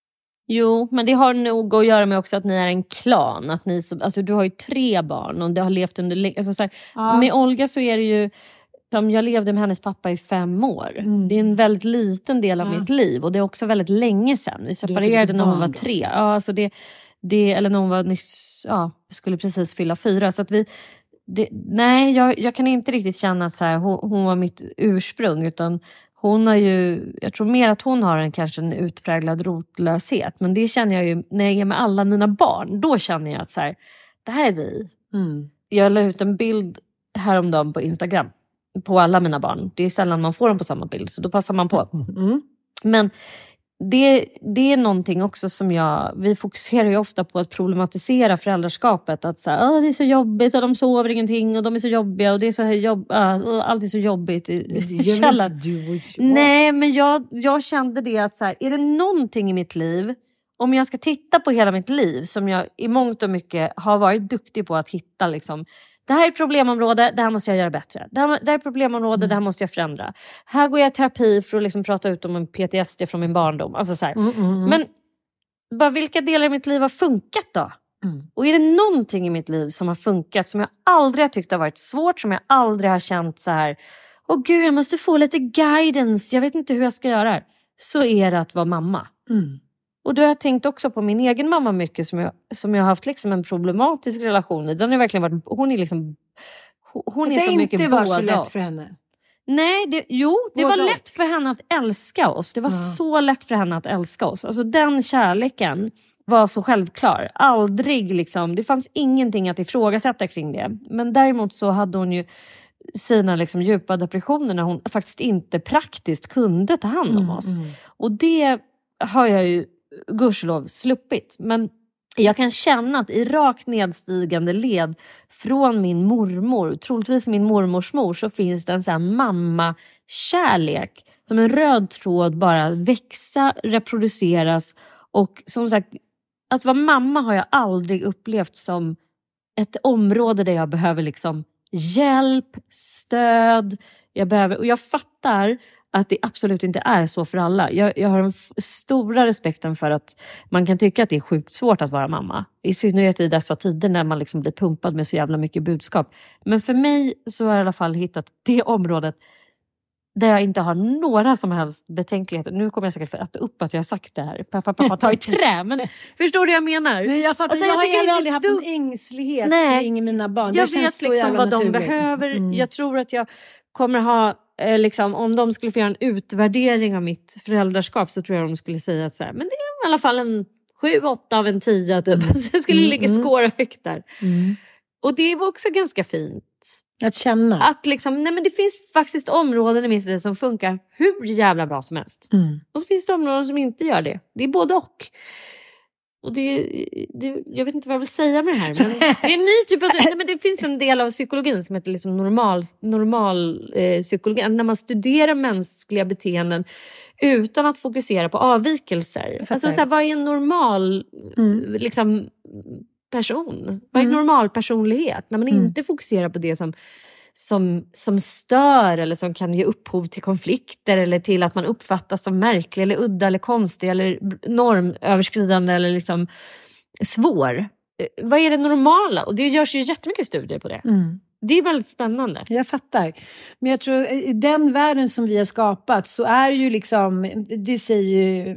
Jo, men det har nog att göra med också att ni är en klan. Att ni, alltså, du har ju tre barn och det har levt under... Alltså, så här, ja. Med Olga så är det ju... som jag levde med hennes pappa i fem år. Mm. Det är en väldigt liten del av ja. mitt liv. Och det är också väldigt länge sedan. Vi separerade när hon var tre. Ja, alltså det, det, eller när hon var nyss, ja, skulle precis fylla fyra. Så att vi, det, nej, jag, jag kan inte riktigt känna att så här, hon, hon var mitt ursprung. Utan hon har ju, jag tror mer att hon har en kanske en utpräglad rotlöshet. Men det känner jag ju när jag är med alla mina barn. Då känner jag att så här, det här är vi. Mm. Jag la ut en bild häromdagen på Instagram. På alla mina barn. Det är sällan man får dem på samma bild. Så då passar man på. Mm. Men det, det är någonting också som jag... Vi fokuserar ju ofta på att problematisera föräldraskapet. Att så här, det är så jobbigt och de sover ingenting. Och de är så jobbiga och det är så jobb, uh, allt är så jobbigt. Det gör inte du och jag. Nej, men jag, jag kände det att så här, är det någonting i mitt liv... Om jag ska titta på hela mitt liv. Som jag i mångt och mycket har varit duktig på att hitta liksom... Det här är problemområde, det här måste jag göra bättre. Det här, det här är problemområde, mm. det här måste jag förändra. Här går jag i terapi för att liksom prata ut om en P T S D från min barndom. Alltså så här. Mm, mm, mm. Men bara vilka delar i mitt liv har funkat då? Mm. Och är det någonting i mitt liv som har funkat som jag aldrig har tyckt har varit svårt, som jag aldrig har känt så här, åh gud, jag måste få lite guidance, jag vet inte hur jag ska göra det. Så är det att vara mamma. Mm. Och då har jag tänkt också på min egen mamma mycket som jag, som jag har haft liksom en problematisk relation i. Den har verkligen varit, hon är liksom, hon är, det är så mycket inte båda. var så lätt för henne. Nej, det, jo, det båda var och. lätt för henne att älska oss. Det var Ja. så lätt för henne att älska oss. Alltså den kärleken var så självklar. Aldrig liksom, det fanns ingenting att ifrågasätta kring det. Men däremot så hade hon ju sina liksom djupa depressioner när hon faktiskt inte praktiskt kunde ta hand om Mm, oss. mm. Och det har jag ju gudskelov sluppit. Men jag kan känna att i rakt nedstigande led från min mormor, troligtvis min mormors mor, så finns det en sån här mamma-kärlek som en röd tråd bara växa, reproduceras. Och som sagt, att vara mamma har jag aldrig upplevt som ett område där jag behöver liksom hjälp, stöd. Jag behöver, och jag fattar att det absolut inte är så för alla. Jag, jag har en f- stora respekten för att man kan tycka att det är sjukt svårt att vara mamma. I synnerhet i dessa tider när man liksom blir pumpad med så jävla mycket budskap. Men för mig så har jag i alla fall hittat det området där jag inte har några som helst betänkligheter. Nu kommer jag säkert för att upp att jag har sagt det här. Pappa, pappa, ta i trä. Men förstår du vad jag menar? Nej, jag fattar. Alltså, jag, jag har tycker heller det aldrig är haft dum- en ängslighet Nej. kring mina barn. Jag det känns vet så liksom jävla vad de naturligt. behöver. Mm. Jag tror att jag kommer ha, eh, liksom, om de skulle få göra en utvärdering av mitt föräldraskap så tror jag de skulle säga att så här, men det är i alla fall en sju, åtta av en tio. Typ. Mm. Så jag skulle Mm, ligga mm. skåra högt där. Mm. Och det var också ganska fint. Att känna. Att liksom, nej men det finns faktiskt områden i mitt liv som funkar hur jävla bra som helst. Mm. Och så finns det områden som inte gör det. Det är både och. Och det, det, jag vet inte vad jag vill säga med det här. Men det är en ny typ av... Nej, men det finns en del av psykologin som heter liksom normal, normal eh, psykologi. När man studerar mänskliga beteenden utan att fokusera på avvikelser. Alltså så här, vad är en normal Mm. liksom, person? Vad är en Mm. normal personlighet? När man Mm. inte fokuserar på det som... Som, som stör eller som kan ge upphov till konflikter eller till att man uppfattas som märklig eller udda eller konstig eller normöverskridande eller liksom svår. Eh, Vad är det normala? Och det görs ju jättemycket studier på det. Mm. Det är väldigt spännande. Jag fattar. Men jag tror i den världen som vi har skapat så är ju liksom, det säger ju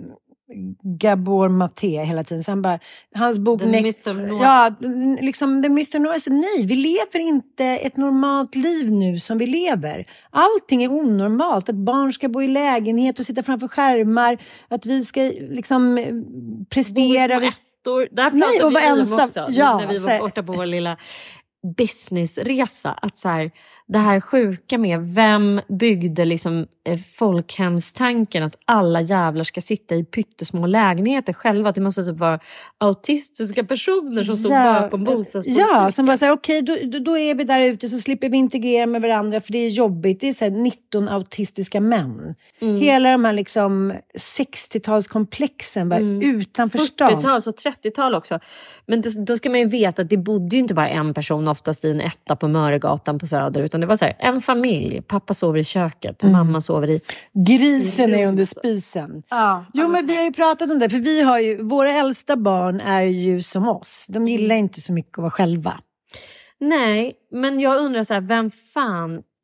Gabor Maté hela tiden. Så han bara, hans bok... The ne- Myth of Noir. Ja, liksom The Myth of Noir. Så nej, vi lever inte ett normalt liv nu som vi lever. Allting är onormalt. Att barn ska bo i lägenhet och sitta framför skärmar. Att vi ska liksom prestera. Vi... Ettor. Där pratade Nej, och vara vi om ensam. också. Ja, när vi var så här- borta på vår lilla businessresa. Att så här, det här sjuka med vem byggde liksom eh, folkhemstanken att alla jävlar ska sitta i pyttesmå lägenheter själva. Att det måste typ vara autistiska personer som står Ja, bakom bostadspolitiken. Ja, som bara säger okej, okay, då, då är vi där ute så slipper vi integrera med varandra för det är jobbigt. Det är så här nitton autistiska män. Mm. Hela de här liksom sextiotalskomplexen var Mm. utanför stan. fyrtiotal och trettiotal också. Men det, då ska man ju veta att det bodde ju inte bara en person oftast i en etta på Möregatan på Söder. Utan det var så här, en familj. Pappa sover i köket. Mm. Mamma sover i... Grisen är under spisen. Ja, Jo, men vi har ju pratat om det. För vi har ju, våra äldsta barn är ju som oss. De gillar inte så mycket att vara själva. Nej, men jag undrar så här, vem fan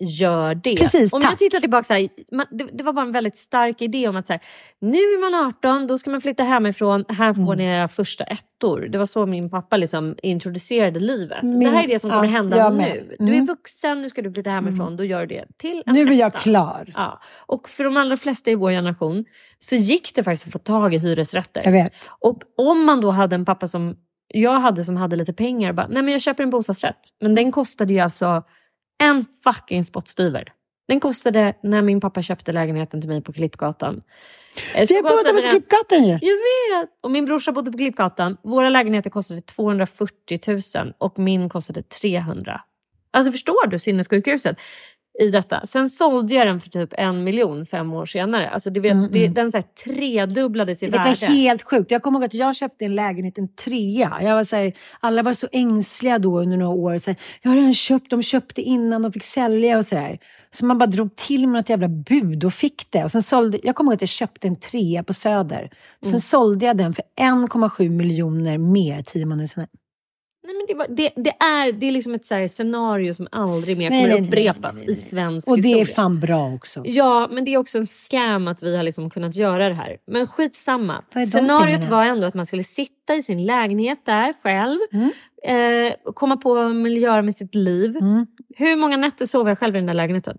gör det. Precis, om tack. jag tittar tillbaka så här, man, det, det var bara en väldigt stark idé om att så här, nu är man arton, då ska man flytta hemifrån, här får mm. ni era första ettor. Det var så min pappa liksom introducerade livet. Min, det här är det som kommer ja, hända nu. Mm. Du är vuxen, nu ska du flytta hemifrån, mm. då gör du det till en Nu är etta. jag klar. Ja. Och för de allra flesta i vår generation så gick det faktiskt att få tag i hyresrätter. Jag vet. Och om man då hade en pappa som jag hade som hade lite pengar, bara, nej men jag köper en bostadsrätt. Men den kostade ju alltså en fucking spottstyver. Den kostade när min pappa köpte lägenheten till mig på Klippgatan. Så jag bodde på Klippgatan ju. Jag vet. Och min brorsa bodde på Klippgatan. Våra lägenheter kostade tvåhundrafyrtio tusen och min kostade trehundra. Alltså förstår du sinnessjukhuset i detta. Sen sålde jag den för typ en miljon fem år senare. Alltså du vet, mm, det, den så här tredubblades i det värde. Det var helt sjukt. Jag kommer ihåg att jag köpte en lägenhet, en trea. Jag var så här, alla var så ängsliga då under några år. Så här, jag har redan köpt, de köpte innan de fick sälja och så där. Så man bara drog till med något jävla bud och fick det. Och sen sålde, jag kommer ihåg att jag köpte en trea på Söder. Sen mm. sålde jag den för en komma sju miljoner mer tio månader senare. Nej, men det, var, det, det, är, det är liksom ett så här scenario som aldrig mer kommer att upprepas nej, nej, nej, nej. i svensk och historia. Och det är fan bra också. Ja, men det är också en scam att vi har liksom kunnat göra det här. Men skitsamma. Scenariot var ändå att man skulle sitta i sin lägenhet där själv. Mm. Eh, komma på vad man vill göra med sitt liv. Mm. Hur många nätter sover jag själv i den där lägenheten?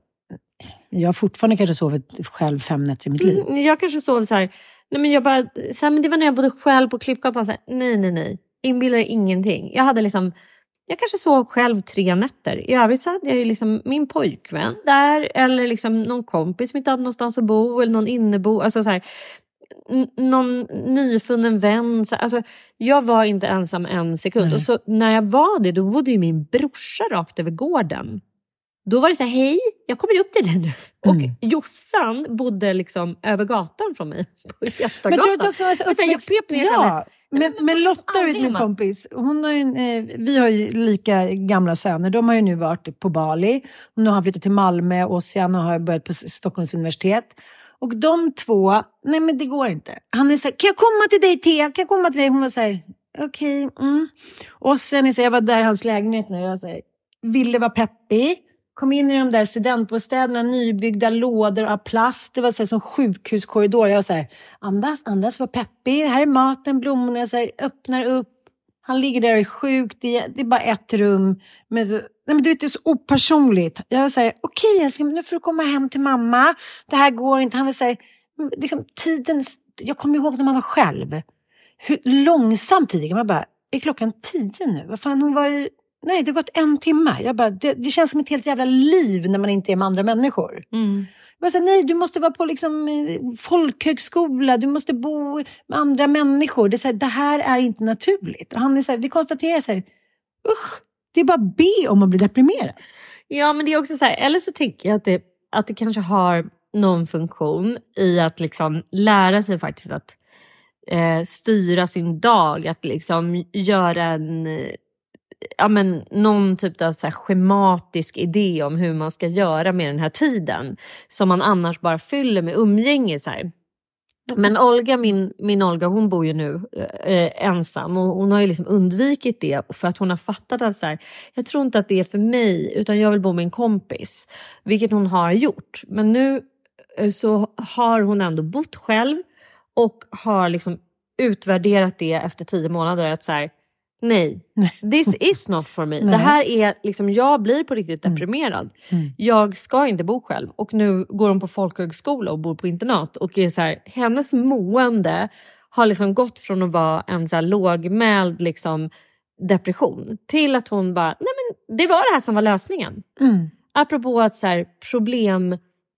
Jag har fortfarande kanske sovit själv fem nätter i mitt liv. Mm, jag kanske sov så här. Nej, men jag bara, så här, men det var när jag bodde själv på Klippgatan. Så här, nej, nej, nej. Inbillar ingenting. Jag hade liksom, jag kanske sov själv tre nätter. I övrigt så hade jag ju liksom min pojkvän där. Eller liksom någon kompis som inte hade någonstans att bo. Eller någon innebo. Alltså så här, n- någon nyfunnen vän. Så, alltså, jag var inte ensam en sekund. Nej. Och så när jag var det, då bodde ju min brorsa rakt över gården. Då var det så här, hej, jag kommer upp till dig nu. Mm. Och Jossan bodde liksom över gatan från mig. På Götagatan. Men tror du också var så uppväxt... jag ja. Men, men Lotta, vet min kompis, hon har ju, eh, vi har ju lika gamla söner. De har ju nu varit på Bali. Nu har han flyttat till Malmö och Oceana har börjat på Stockholms universitet. Och de två, nej men det går inte. Han är så här, kan jag komma till dig Thea? Kan jag komma till dig? Hon var så här, okej. Okay, mm. Och sen är så, jag var där i hans lägenhet nu och jag så här, ville vara peppig. Kom in i de där studentbostäderna, nybyggda lådor av plast. Det var så här, som sjukhuskorridor. Jag var så här, andas, andas, var peppig. Här är maten, blommorna. Jag så här, öppnar upp. Han ligger där och är sjuk. Det är, det är bara ett rum. Men, nej, men det är så opersonligt. Jag var så här, okej, okay, jag ska, nu får du komma hem till mamma. Det här går inte. Han var så här, liksom, tiden, jag kommer ihåg när man var själv. Hur långsamt tiden. Man bara, är klockan tio nu? Vad fan, hon var ju... Nej, det har gått en timme. Jag bara, det, det känns som ett helt jävla liv när man inte är med andra människor. Mm. Jag bara, så, nej, du måste vara på liksom, folkhögskola. Du måste bo med andra människor. Det, är så här, det här är inte naturligt. Och han är så här, vi konstaterar så här, usch, det är bara be om att bli deprimerad. Ja, men det är också så här, eller så tänker jag att det, att det kanske har någon funktion i att liksom lära sig faktiskt att eh, styra sin dag. Att liksom göra en... ja, men, någon typ av så här schematisk idé om hur man ska göra med den här tiden som man annars bara fyller med umgänge så här. Men Olga, min, min Olga, hon bor ju nu eh, ensam och hon har ju liksom undvikit det för att hon har fattat att så här, jag tror inte att det är för mig utan jag vill bo med en kompis, vilket hon har gjort. Men nu eh, så har hon ändå bott själv och har liksom utvärderat det efter tio månader att så här, nej, this is not for me. Det här är liksom, jag blir på riktigt deprimerad. Mm. Jag ska inte bo själv. Och nu går hon på folkhögskola och bor på internat. Och är så här, hennes mående har liksom gått från att vara en så här lågmäld liksom depression till att hon bara, nej men det var det här som var lösningen. Mm. Apropå att så här, problem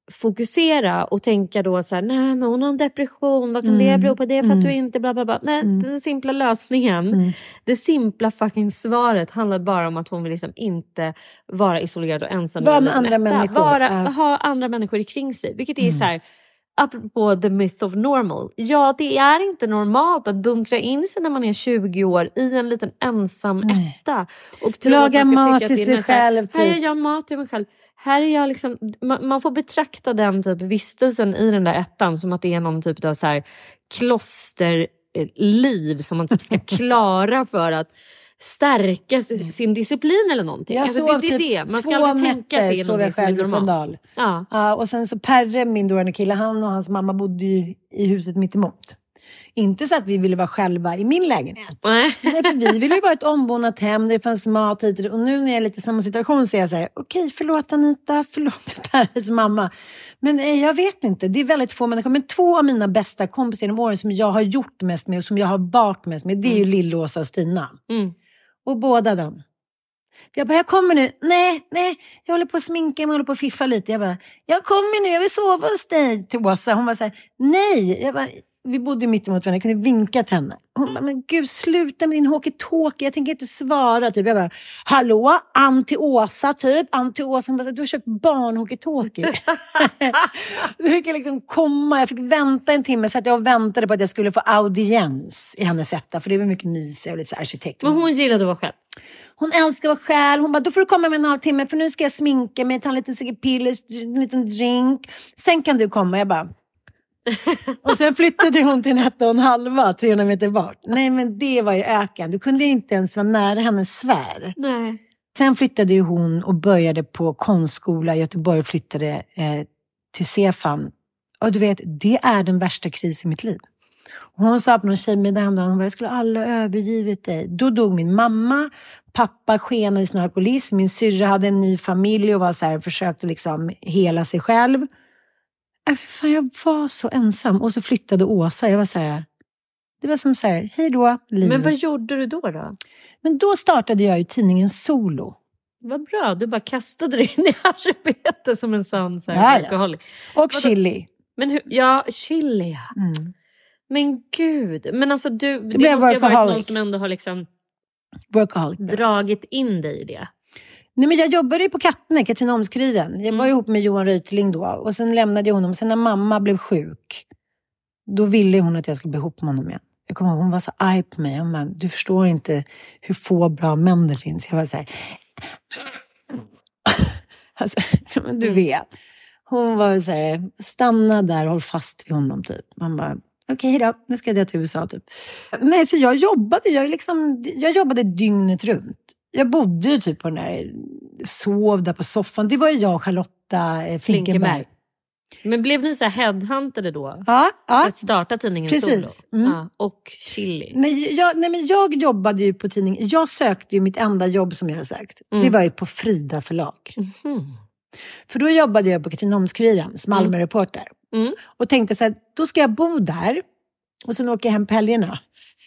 fokusera och tänka då så här, nej men hon har en depression, vad kan mm. det bero på det för mm. att du inte bla bla bla. Nej, mm. den simpla lösningen, mm. det simpla fucking svaret handlar bara om att hon vill liksom inte vara isolerad och ensam. Vara med andra människor. Vara, uh. Ha andra människor kring sig, vilket är mm. så här, apropå the myth of normal. Ja, det är inte normalt att bunkra in sig när man är tjugo år i en liten ensam Nej. etta. Och laga mat till sig själv. Här gör jag mat till mig själv. Här är jag liksom, man, man får betrakta den typ vistelsen i den där ettan som att det är någon typ av så här klosterliv som man typ ska klara för att stärka sin, sin disciplin eller någonting. Jag alltså, sov det, det, typ det. Man ska två aldrig tänka att det är någonting som är normalt. Ja. Uh, och sen så Perre, min dåvarande kille, han och hans mamma bodde ju i huset mitt emot. Inte så att vi ville vara själva i min lägenhet. Nej. Nej, för vi ville ju vara ett ombonat hem där det fanns mat hit. Och nu när jag är lite i samma situation så är jag så här, okej, förlåt Anita, förlåt Perres mamma. Men eh, jag vet inte, det är väldigt få människor. Men två av mina bästa kompisar genom åren som jag har gjort mest med och som jag har bart mest med, det är ju Lill-Åsa och Stina. Mm. Och båda dem. Jag bara, jag kommer nu. Nej, nej, jag håller på att sminka mig, jag håller på att fiffa lite. Jag bara, jag kommer nu, jag vill sova hos dig, till Åsa. Hon var så här, nej. Jag bara, vi bodde mitt emot varandra, jag kunde vinka till henne. Hon bara, men gud, sluta med din walkie-talkie, jag tänker inte svara. Typ. Jag bara, hallå, Antti-Åsa typ. Antti-Åsa, hon bara, du har köpt barn-walkie-talkie. Så fick jag liksom komma, jag fick vänta en timme så att jag väntade på att jag skulle få audiens i hennes sätta. För det var mycket mysigare och lite så arkitekt. Men hon gillade att vara själv. Hon älskar att vara själv. Hon bara, då får du komma med en halvtimme för nu ska jag sminka mig, ta en liten piller, en liten drink. Sen kan du komma. Jag bara... och sen flyttade hon till en etta och en halva, trehundra meter bort. Nej, men det var ju öken. Du kunde ju inte ens vara nära hennes sfär. Nej. Sen flyttade ju hon och började på konstskola i Göteborg och flyttade eh, till Sefan. Och du vet, det är den värsta krisen i mitt liv. Hon sa på någon tjejmiddag häromdagen, hon bara, jag skulle alla övergivit dig. Då dog min mamma, pappa skenade i sin alkoholism, min syrra hade en ny familj och var så här, försökte liksom hela sig själv. Äh, fan, jag var så ensam. Och så flyttade Åsa, jag var så här, det var som så här, hej då, liv. Men vad gjorde du då då? Men då startade jag ju tidningen Solo. Vad bra, du bara kastade dig in i arbete som en sån så här, ja, ja. Och chili. Men hur, ja, chili, ja. Mm. Men gud, men alltså du, det, det måste ju ha varit någon som ändå har liksom workaholic. dragit in dig i det. Nej, men jag jobbade ju på Kattne, Katrineholmskuriden. Jag mm. var ihop med Johan Reuteling då. Och sen lämnade jag honom. Sen när mamma blev sjuk, då ville hon att jag skulle bli ihop med honom igen. Jag kommer ihåg, hon var så arg på mig. Hon bara, du förstår inte hur få bra män det finns. Jag var så här... alltså, men du vet. Hon var så här, stanna där och håll fast vid honom typ. Man bara... Okej då, nu ska jag dra till U S A typ. Nej, så jag jobbade, jag, liksom, jag jobbade dygnet runt. Jag bodde ju typ på den där, sov där på soffan. Det var ju jag och Charlotta Flinkenberg. Flinkenberg. Men blev ni så här headhuntade då? Ja, ja. För att starta tidningen Precis. Solo? Mm. Ja, och chili. Nej jag, nej, men jag jobbade ju på tidningen. Jag sökte ju mitt enda jobb som jag har sökt. Mm. Det var ju på Frida förlag. Mm. För då jobbade jag på Katrineholmskuriren som Malmö-reporter. Mm. Och tänkte så här, då ska jag bo där. Och sen åker jag hem på helgerna.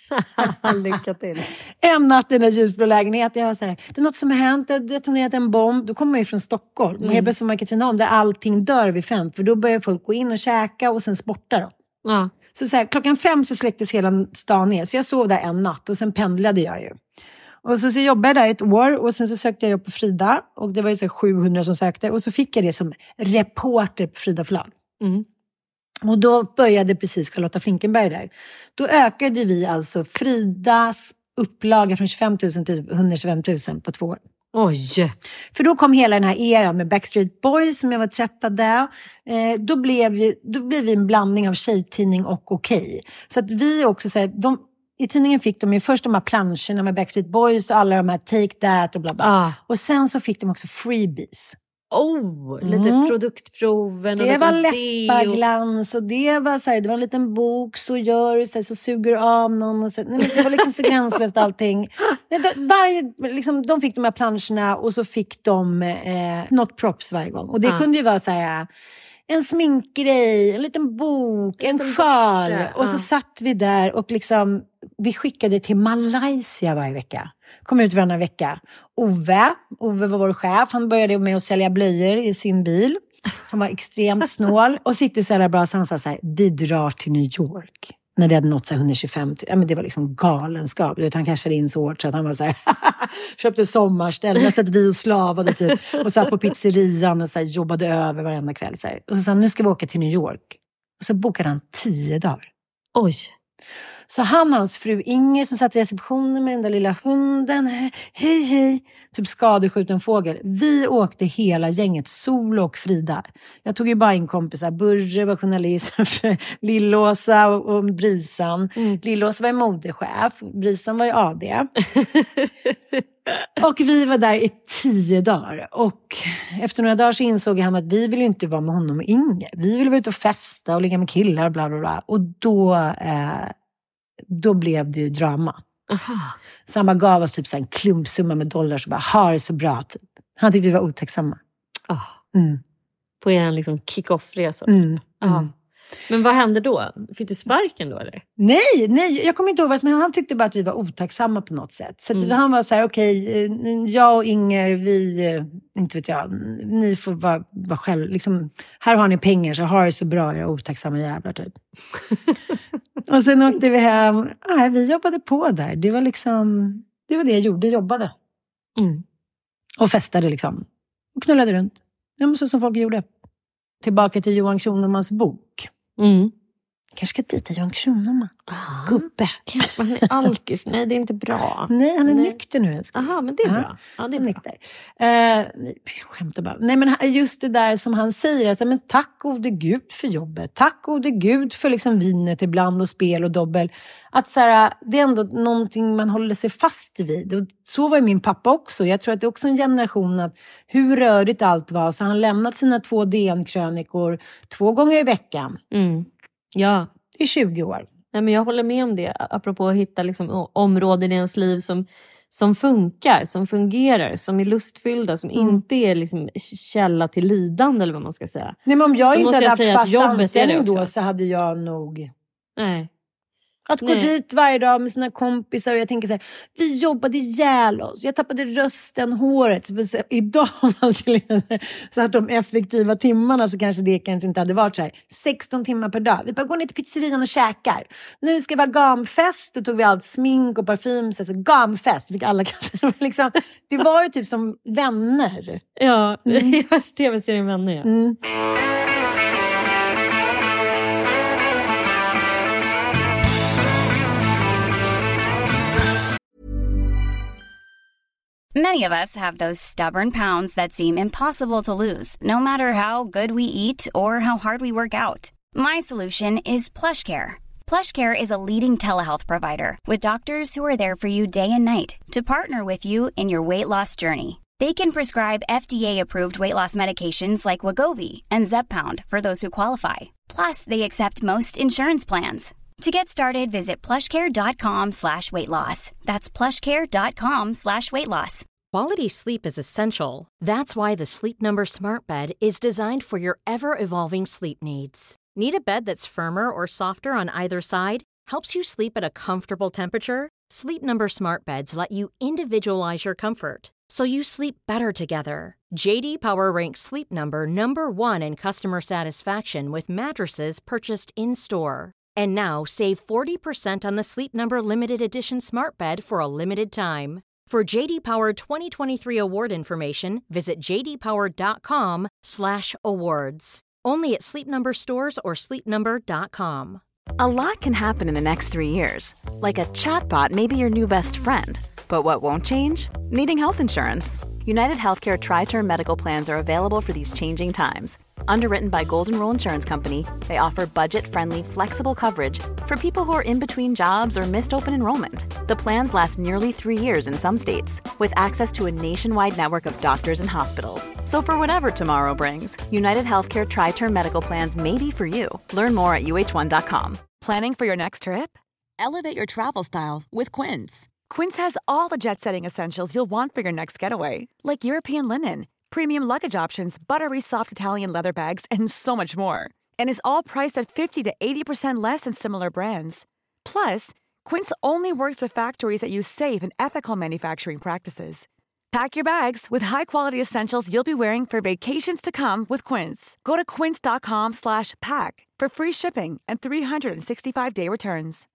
Lycka till. En natt i den där ljusblå lägenheten. Jag var så här, det är något som har hänt. Jag detonerat en bomb. Då kommer man ju från Stockholm. Mm. Och jag började som Katrineholm där allting dör vid fem. För då börjar folk gå in och käka och sen sporta då. Ja. Så, så här, klockan fem så släcktes hela stan ner. Så jag sov där en natt och sen pendlade jag ju. Och så, så jobbade jag där ett år och sen så sökte jag jobb på Frida. Och det var ju så sjuhundra som sökte. Och så fick jag det som reporter på Frida förlag. Mm. Och då började precis Charlotta Flinkenberg där. Då ökade vi alltså Fridas upplaga från tjugofem tusen till hundratjugofem tusen på två år. Oj! För då kom hela den här eran med Backstreet Boys som jag var träffade. Eh, då, blev ju, då blev vi en blandning av tjejtidning och okej. Så att vi också så här, de, i tidningen fick de ju först de här planscherna med Backstreet Boys och alla de här Take That och bla bla. Ah. Och sen så fick de också freebies. Oh, lite mm. produktproven och det var läppaglans och det var så här, det var en liten bok, så gör du så, här, så suger du av någon och så, nej, men det var liksom så gränslöst allting. Varje, liksom, de fick de här planscherna och så fick de eh, något props varje gång. Och det ah. kunde ju vara så här, en sminkgrej, en liten bok, en, en sjal. Och ah. så satt vi där och liksom, vi skickade till Malaysia varje vecka. Kom ut varannan vecka. Ove, Ove var vår chef. Han började med att sälja blöjor i sin bil. Han var extremt snål. Och sitter så här bra så han sa så här, vi drar till New York. När det hade nått så här hundratjugofem. Ja, men det var liksom galenskap. Han cashade in så hårt så att han var så här, köpte sommarställ. Jag satt vi och slavade typ. Och satt på pizzerian och så här, jobbade över varenda kväll. Så här. Och så sa han, nu ska vi åka till New York. Och så bokade han tio dagar. Oj. Så han och hans fru Inger som satt i receptionen med den där lilla hunden. Hej, hej. Typ skadeskjuten fågel. Vi åkte hela gänget, Sol och Frida. Jag tog ju bara in kompisar. Burre var journalist, Lillåsa och, och Brisan. Mm. Lillåsa var modechef, Brisan var ju A D. Och vi var där i tio dagar. Och efter några dagar så insåg han att vi ville inte vara med honom och Inger. Vi ville vara ute och festa och ligga med killar och bla bla bla. Och då, eh, då blev det ju drama. Aha. Så han bara gav oss typ så en klumpsumma med dollar så bara, ha det så bra typ. Han tyckte vi var otacksamma. Oh. Mm. På en liksom kick-off-resa. Mm. Mm. Men vad hände då? Fick du sparken då eller? Nej, nej, jag kommer inte ihåg vad, men han tyckte bara att vi var otacksamma på något sätt. Så mm. han var så här, okej, okay, jag och Inger, vi, inte vet jag, ni får vara, vara själv, liksom, här har ni pengar så har det så bra, jag är otacksamma jävlar typ. Och sen åkte vi hem, nej, vi jobbade på där, det var liksom, det var det jag gjorde, jobbade. Mm. Och festade liksom, och knullade runt. Ja, men så som folk gjorde. Tillbaka till Johan Kronomans bok. Mm. Kanske ska dita Johan Kronoman. Ah, Gubbe. Kanske han är alkis. Nej, det är inte bra. Nej, han är Nej. nykter nu. Jaha, men det är bra. Ja, det är nykter. Uh, nej, jag skämtar bara. Nej, men just det där som han säger. Att, men tack gode Gud för jobbet. Tack gode Gud för liksom vinet ibland och spel och dobbel. Att så här, det är ändå någonting man håller sig fast vid. Och så var ju min pappa också. Jag tror att det är också en generation att hur rörigt allt var. Så han lämnat sina två D N-krönikor två gånger i veckan. Mm. Ja. I tjugo år. Nej, men jag håller med om det. Apropå att hitta liksom områden i ens liv som, som funkar, som fungerar, som är lustfyllda, som mm. inte är liksom källa till lidande eller vad man ska säga. Nej, men om jag så inte hade haft fast anställning då så hade jag nog... Nej. Att gå Nej. dit varje dag med sina kompisar och jag tänker så här, vi jobbade ihjäl oss. Jag tappade rösten, håret. Så idag om man skulle så att de effektiva timmarna så kanske det kanske inte hade varit så här. sexton timmar per dag. Vi bara går ner till pizzerian och käkar. Nu ska det vara gamfest. Då tog vi allt smink och parfym. Så gamfest. Fick alla katter. Liksom, det var ju typ som vänner. Ja, mm. tv-serien Vänner. Ja. Mm. Many of us have those stubborn pounds that seem impossible to lose, no matter how good we eat or how hard we work out. My solution is PlushCare. PlushCare is a leading telehealth provider with doctors who are there for you day and night to partner with you in your weight loss journey. They can prescribe F D A-approved weight loss medications like Wegovy and Zepbound for those who qualify. Plus, they accept most insurance plans. To get started, visit plushcare.com slash weight loss. That's plushcare.com slash weight loss. Quality sleep is essential. That's why the Sleep Number Smart Bed is designed for your ever-evolving sleep needs. Need a bed that's firmer or softer on either side? Helps you sleep at a comfortable temperature? Sleep Number Smart Beds let you individualize your comfort, so you sleep better together. J D Power ranks Sleep Number number one in customer satisfaction with mattresses purchased in-store. And now, save forty percent on the Sleep Number Limited Edition Smart Bed for a limited time. For J D Power twenty twenty-three award information, visit jdpower.com slash awards. Only at Sleep Number stores or sleep number dot com. A lot can happen in the next three years. Like a chatbot may be your new best friend. But what won't change? Needing health insurance. United Healthcare Tri-Term Medical Plans are available for these changing times. Underwritten by Golden Rule Insurance Company, they offer budget-friendly, flexible coverage for people who are in between jobs or missed open enrollment. The plans last nearly three years in some states, with access to a nationwide network of doctors and hospitals. So for whatever tomorrow brings, United Healthcare Tri-Term Medical Plans may be for you. Learn more at U H one dot com. Planning for your next trip? Elevate your travel style with Quince. Quince has all the jet-setting essentials you'll want for your next getaway, like European linen, premium luggage options, buttery soft Italian leather bags, and so much more. And is all priced at fifty to eighty percent less than similar brands. Plus, Quince only works with factories that use safe and ethical manufacturing practices. Pack your bags with high-quality essentials you'll be wearing for vacations to come with Quince. Go to quince.com slash pack for free shipping and three sixty-five day returns.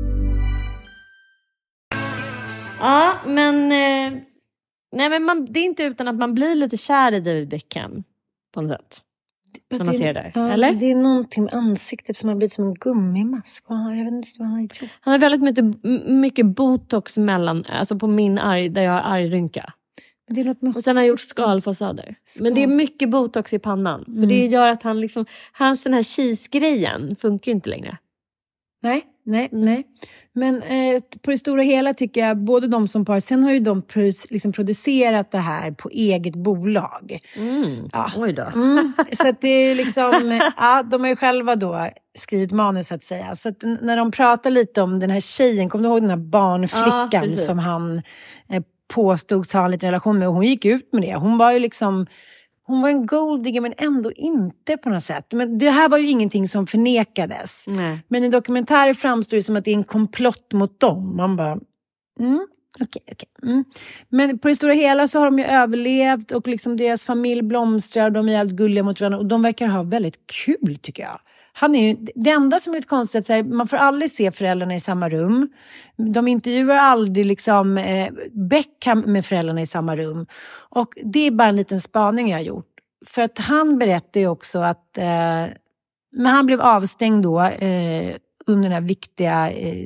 Ja, men, eh, nej, men man, det är inte utan att man blir lite kär i David Beckham på något sätt. När man ser det där. Ja, eller? Det är någonting med ansiktet som har blivit som en gummimask. Jag vet inte vad han har gjort. Han har väldigt mycket, mycket botox mellan, alltså på min arg, där jag har argrynka. Det låter med... Och sen har han gjort skalfasader. Skal. Men det är mycket botox i pannan. För mm. det gör att han liksom, hans den här cheese-grejen funkar inte längre. Nej, nej, nej. Men eh, på det stora hela tycker jag både de som par, sen har ju de pro- liksom producerat det här på eget bolag. Mm. Ja. Oj då. Mm. Så att det är liksom, ja, de har ju själva då skrivit manus så att säga. Så att när de pratar lite om den här tjejen, kommer du ihåg den här barnflickan ja, som han eh, påstod ha en liten relation med, och hon gick ut med det. Hon var ju liksom, hon var en golddigger men ändå inte på något sätt. Men det här var ju ingenting som förnekades. Nej. Men i dokumentärer framstår det som att det är en komplott mot dem. Man bara, mm, okej, okej. Mm. Men på det stora hela så har de ju överlevt och liksom deras familj blomstrar och de är jävligt gulliga mot varandra och de verkar ha väldigt kul tycker jag. Han är ju, det enda som är lite konstigt är att man får aldrig se föräldrarna i samma rum. De intervjuar aldrig liksom eh, Beckham med föräldrarna i samma rum. Och det är bara en liten spaning jag har gjort. För att han berättar ju också att eh, när han blev avstängd då eh, under den här viktiga eh,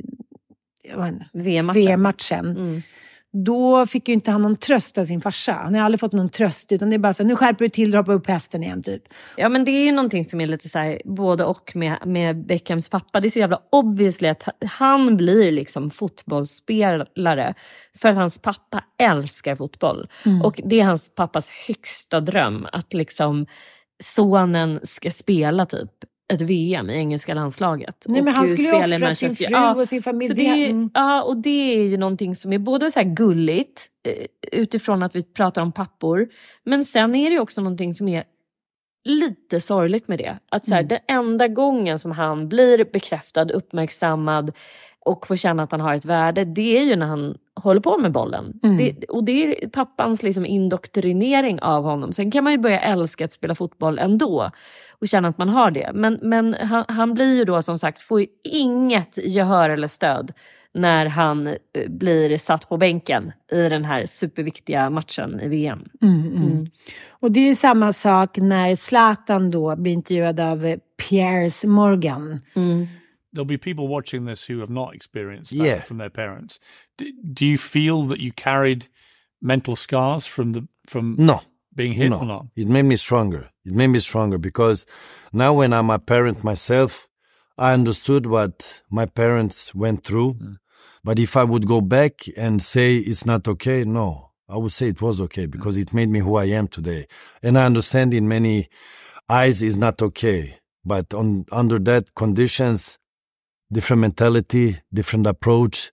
V-matchen, V-matchen mm. då fick ju inte han någon tröst av sin farsa. Han har aldrig fått någon tröst utan det är bara så nu skärper du till och hoppar upp hästen igen typ. Ja men det är ju någonting som är lite så här både och med, med Beckhams pappa. Det är så jävla obviously att han blir liksom fotbollsspelare för att hans pappa älskar fotboll. Mm. Och det är hans pappas högsta dröm att liksom sonen ska spela typ ett V M i engelska landslaget. Nej, men han skulle ju offra sin fru ja, och sin familj. Så det är, mm. Ja, och det är ju någonting som är både så här gulligt eh, utifrån att vi pratar om pappor. Men sen är det ju också någonting som är lite sorgligt med det. Att så här, mm. den enda gången som han blir bekräftad, uppmärksammad och får känna att han har ett värde, det är ju när han håller på med bollen. Mm. Det, och det är pappans liksom indoktrinering av honom. Sen kan man ju börja älska att spela fotboll ändå och känna att man har det. Men, men han, han blir ju då som sagt, får ju inget gehör eller stöd när han blir satt på bänken i den här superviktiga matchen i V M. Mm, mm. Mm. Och det är ju samma sak när Zlatan då blir intervjuad av Piers Morgan. Mm. There'll be people watching this who have not experienced that yeah. from their parents. Do, do you feel that you carried mental scars from the from no. being hit no. or not? It made me stronger. It made me stronger because now when I'm a parent myself, I understood what my parents went through. Mm. But if I would go back and say it's not okay, no. I would say it was okay because mm. it made me who I am today. And I understand in many eyes it's not okay. But on under that conditions, different mentality, different approach.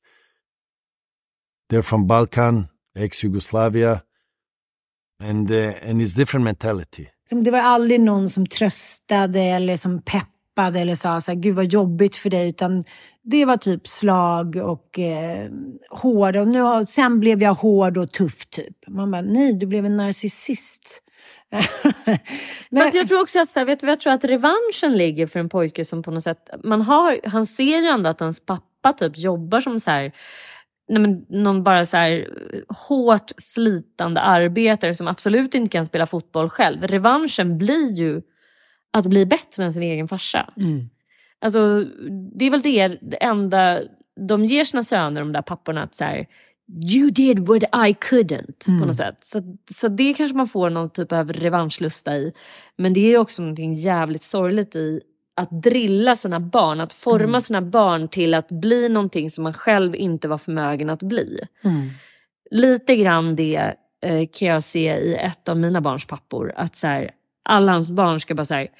They're from Balkan, ex-Yugoslavia. And, uh, and it's different mentality. Det var aldrig någon som tröstade eller som peppade eller sa så här, gud vad jobbigt för dig. Utan det var typ slag och eh, hård. Och nu har, sen blev jag hård och tuff typ. Man bara, nej du blev en narcissist. Fast jag tror också att så här, vet du, jag tror att revanschen ligger för en pojke som på något sätt man har, han ser ju ändå att hans pappa typ jobbar som så här, nej men, någon bara så här hårt slitande arbetare som absolut inte kan spela fotboll själv. Revanschen blir ju att bli bättre än sin egen farsa. Mm. Alltså det är väl det, det enda de ger sina söner, de där papporna, att så här, you did what I couldn't mm. på något sätt. Så, så det kanske man får någon typ av revanschlusta i. Men det är också någonting jävligt sorgligt i att drilla sina barn, att forma mm. sina barn till att bli någonting som man själv inte var förmögen att bli. Mm. Lite grann det eh, kan jag se i ett av mina barns pappor. Att så här, alla hans barn ska bara så här,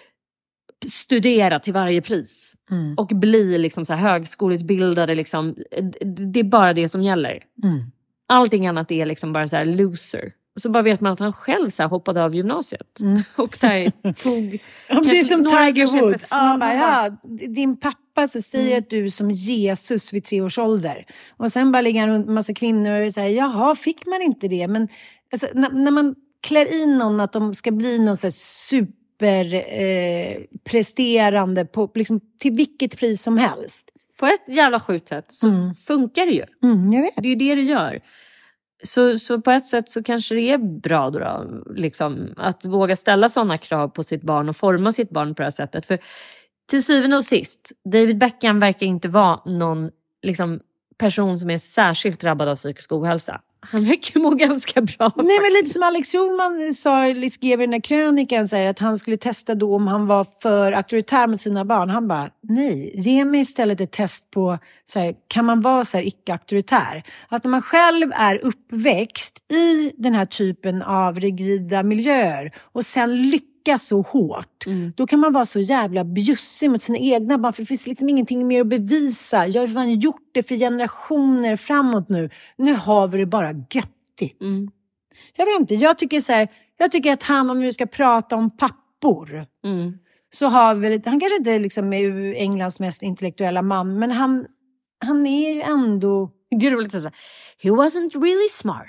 studera till varje pris. Mm. Och bli liksom så här högskoleutbildade. Liksom. Det är bara det som gäller. Mm. Allting annat är liksom bara så här loser. Och så bara vet man att han själv så här hoppade av gymnasiet. Mm. Och så här tog... Om det är som Tiger Woods. Ja, man bara, ja, din pappa så säger mm. att du är som Jesus vid tre års ålder. Och sen bara ligger han runt en massa kvinnor och säger, jaha, fick man inte det? Men alltså, när, när man klär in någon att de ska bli någon så här super eh, presterande på, liksom, till vilket pris som helst. På ett jävla sjukt sätt så mm. funkar det ju. Mm, jag vet. Det är ju det det gör. Så, så på ett sätt så kanske det är bra då, då liksom, att våga ställa sådana krav på sitt barn och forma sitt barn på det här sättet. För till syvende och sist, David Beckham verkar inte vara någon liksom, person som är särskilt drabbad av psykisk ohälsa. Han verkar må ganska bra. Nej, men lite som Alex Schulman sa, skrev i den där krönikan, så här, att han skulle testa då om han var för auktoritär mot sina barn. Han bara, nej, ge mig istället ett test på, så här, kan man vara så här icke-auktoritär? Att när man själv är uppväxt i den här typen av rigida miljöer och sen lyckas så hårt, mm. då kan man vara så jävla bjussig mot sina egna barn, för det finns liksom ingenting mer att bevisa. Jag har ju fan gjort det för generationer framåt nu. Nu har vi det bara göttigt. Mm. Jag vet inte, jag tycker så här, jag tycker att han, om vi ska prata om pappor, mm. så har vi, han kanske inte liksom är Englands mest intellektuella man, men han, han är ju ändå... Det är roligt att säga, he wasn't really smart.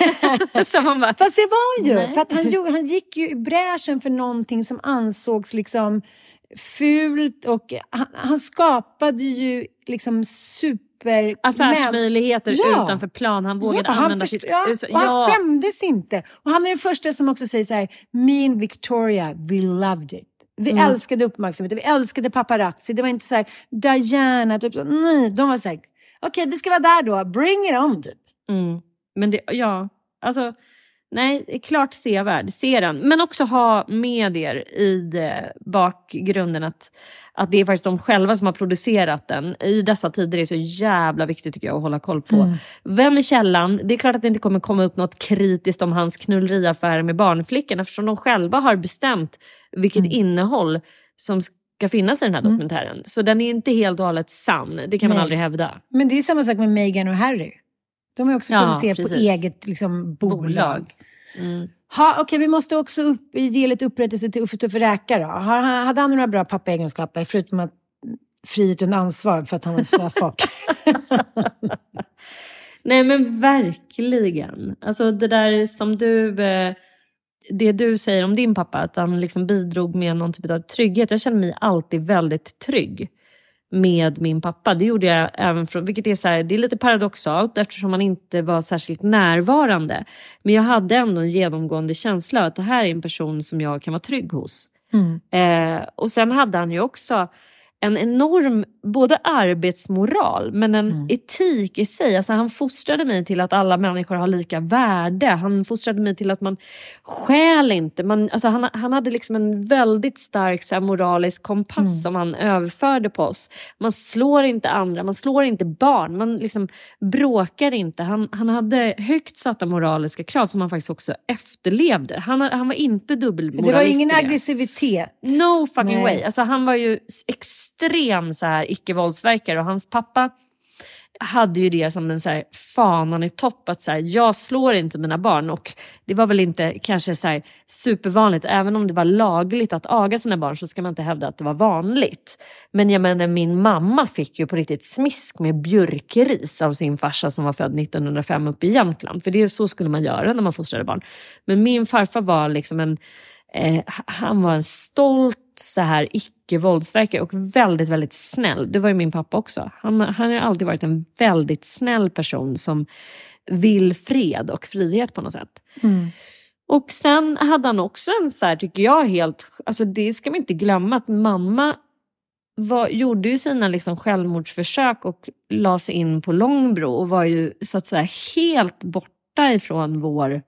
Så man bara, fast det var ju, nej. För att han, han gick ju i bräschen för någonting som ansågs liksom fult, och han, han skapade ju liksom super... affärsmöjligheter ja. utanför plan. Han vågade ja, använda han sitt... Ja, och han ja. skämdes inte. Och han är den första som också säger så här, me and Victoria, we loved it. Vi mm. älskade uppmärksamhet, vi älskade paparazzi. Det var inte så här, Diana, typ så, nej, de var så här, okej, okay, vi ska vara där då. Bring it on. Mm. Men det, ja, alltså, nej, det är klart sevärd, ser den. Men också ha med er i bakgrunden att, att det är faktiskt de själva som har producerat den. I dessa tider är det så jävla viktigt, tycker jag, att hålla koll på. Mm. Vem är källan? Det är klart att det inte kommer komma upp något kritiskt om hans knulleriaffär med barnflickan, eftersom de själva har bestämt vilket mm. innehåll som ska finnas i den här dokumentären. Mm. Så den är inte helt och hållet sann. Det kan man Nej. aldrig hävda. Men det är samma sak med Meghan och Harry. De är också ja, producerat precis. på eget liksom, bolag. bolag. Mm. Ha, okej, okay, vi måste också upp, ge lite upprättelse till Uffe Tuffe Räka då. Har, hade han några bra pappaegenskaper förutom att frihet och ansvar för att han var så folk? Nej, men verkligen. Alltså det där som du... Eh, det du säger om din pappa, att han liksom bidrog med någon typ av trygghet. Jag känner mig alltid väldigt trygg med min pappa. Det gjorde jag även från, vilket är så här, det är lite paradoxalt eftersom man inte var särskilt närvarande. Men jag hade ändå en genomgående känsla att det här är en person som jag kan vara trygg hos. Mm. Eh, och sen hade han ju också en enorm både arbetsmoral men en mm. etik i sig. Alltså han fostrade mig till att alla människor har lika värde. Han fostrade mig till att man skäl inte. Man, alltså han, han hade liksom en väldigt stark så här, moralisk kompass mm. som han överförde på oss. Man slår inte andra, man slår inte barn. Man liksom bråkar inte. Han, han hade högt satta moraliska krav som han faktiskt också efterlevde. Han, han var inte dubbelmoralist. Det var ingen aggressivitet. No fucking Nej. way. Alltså han var ju extrem så här icke-våldsverkare, och hans pappa hade ju det som en så här fanan i topp att så här, jag slår inte mina barn, och det var väl inte kanske så här supervanligt, även om det var lagligt att aga sina barn så ska man inte hävda att det var vanligt. Men jag menar, min mamma fick ju på riktigt smisk med björkris av sin farsa som var född nittonhundrafem uppe i Jämtland, för det är så skulle man göra när man fostrade barn. Men min farfar var liksom en eh, han var en stolt så här icke-våldsverkare och väldigt, väldigt snäll. Det var ju min pappa också. Han, han har alltid varit en väldigt snäll person som vill fred och frihet på något sätt. Mm. Och sen hade han också en så här, tycker jag, helt... Alltså det ska man inte glömma, att mamma var, gjorde ju sina liksom självmordsförsök och la sig in på Långbro och var ju så att säga helt borta ifrån vår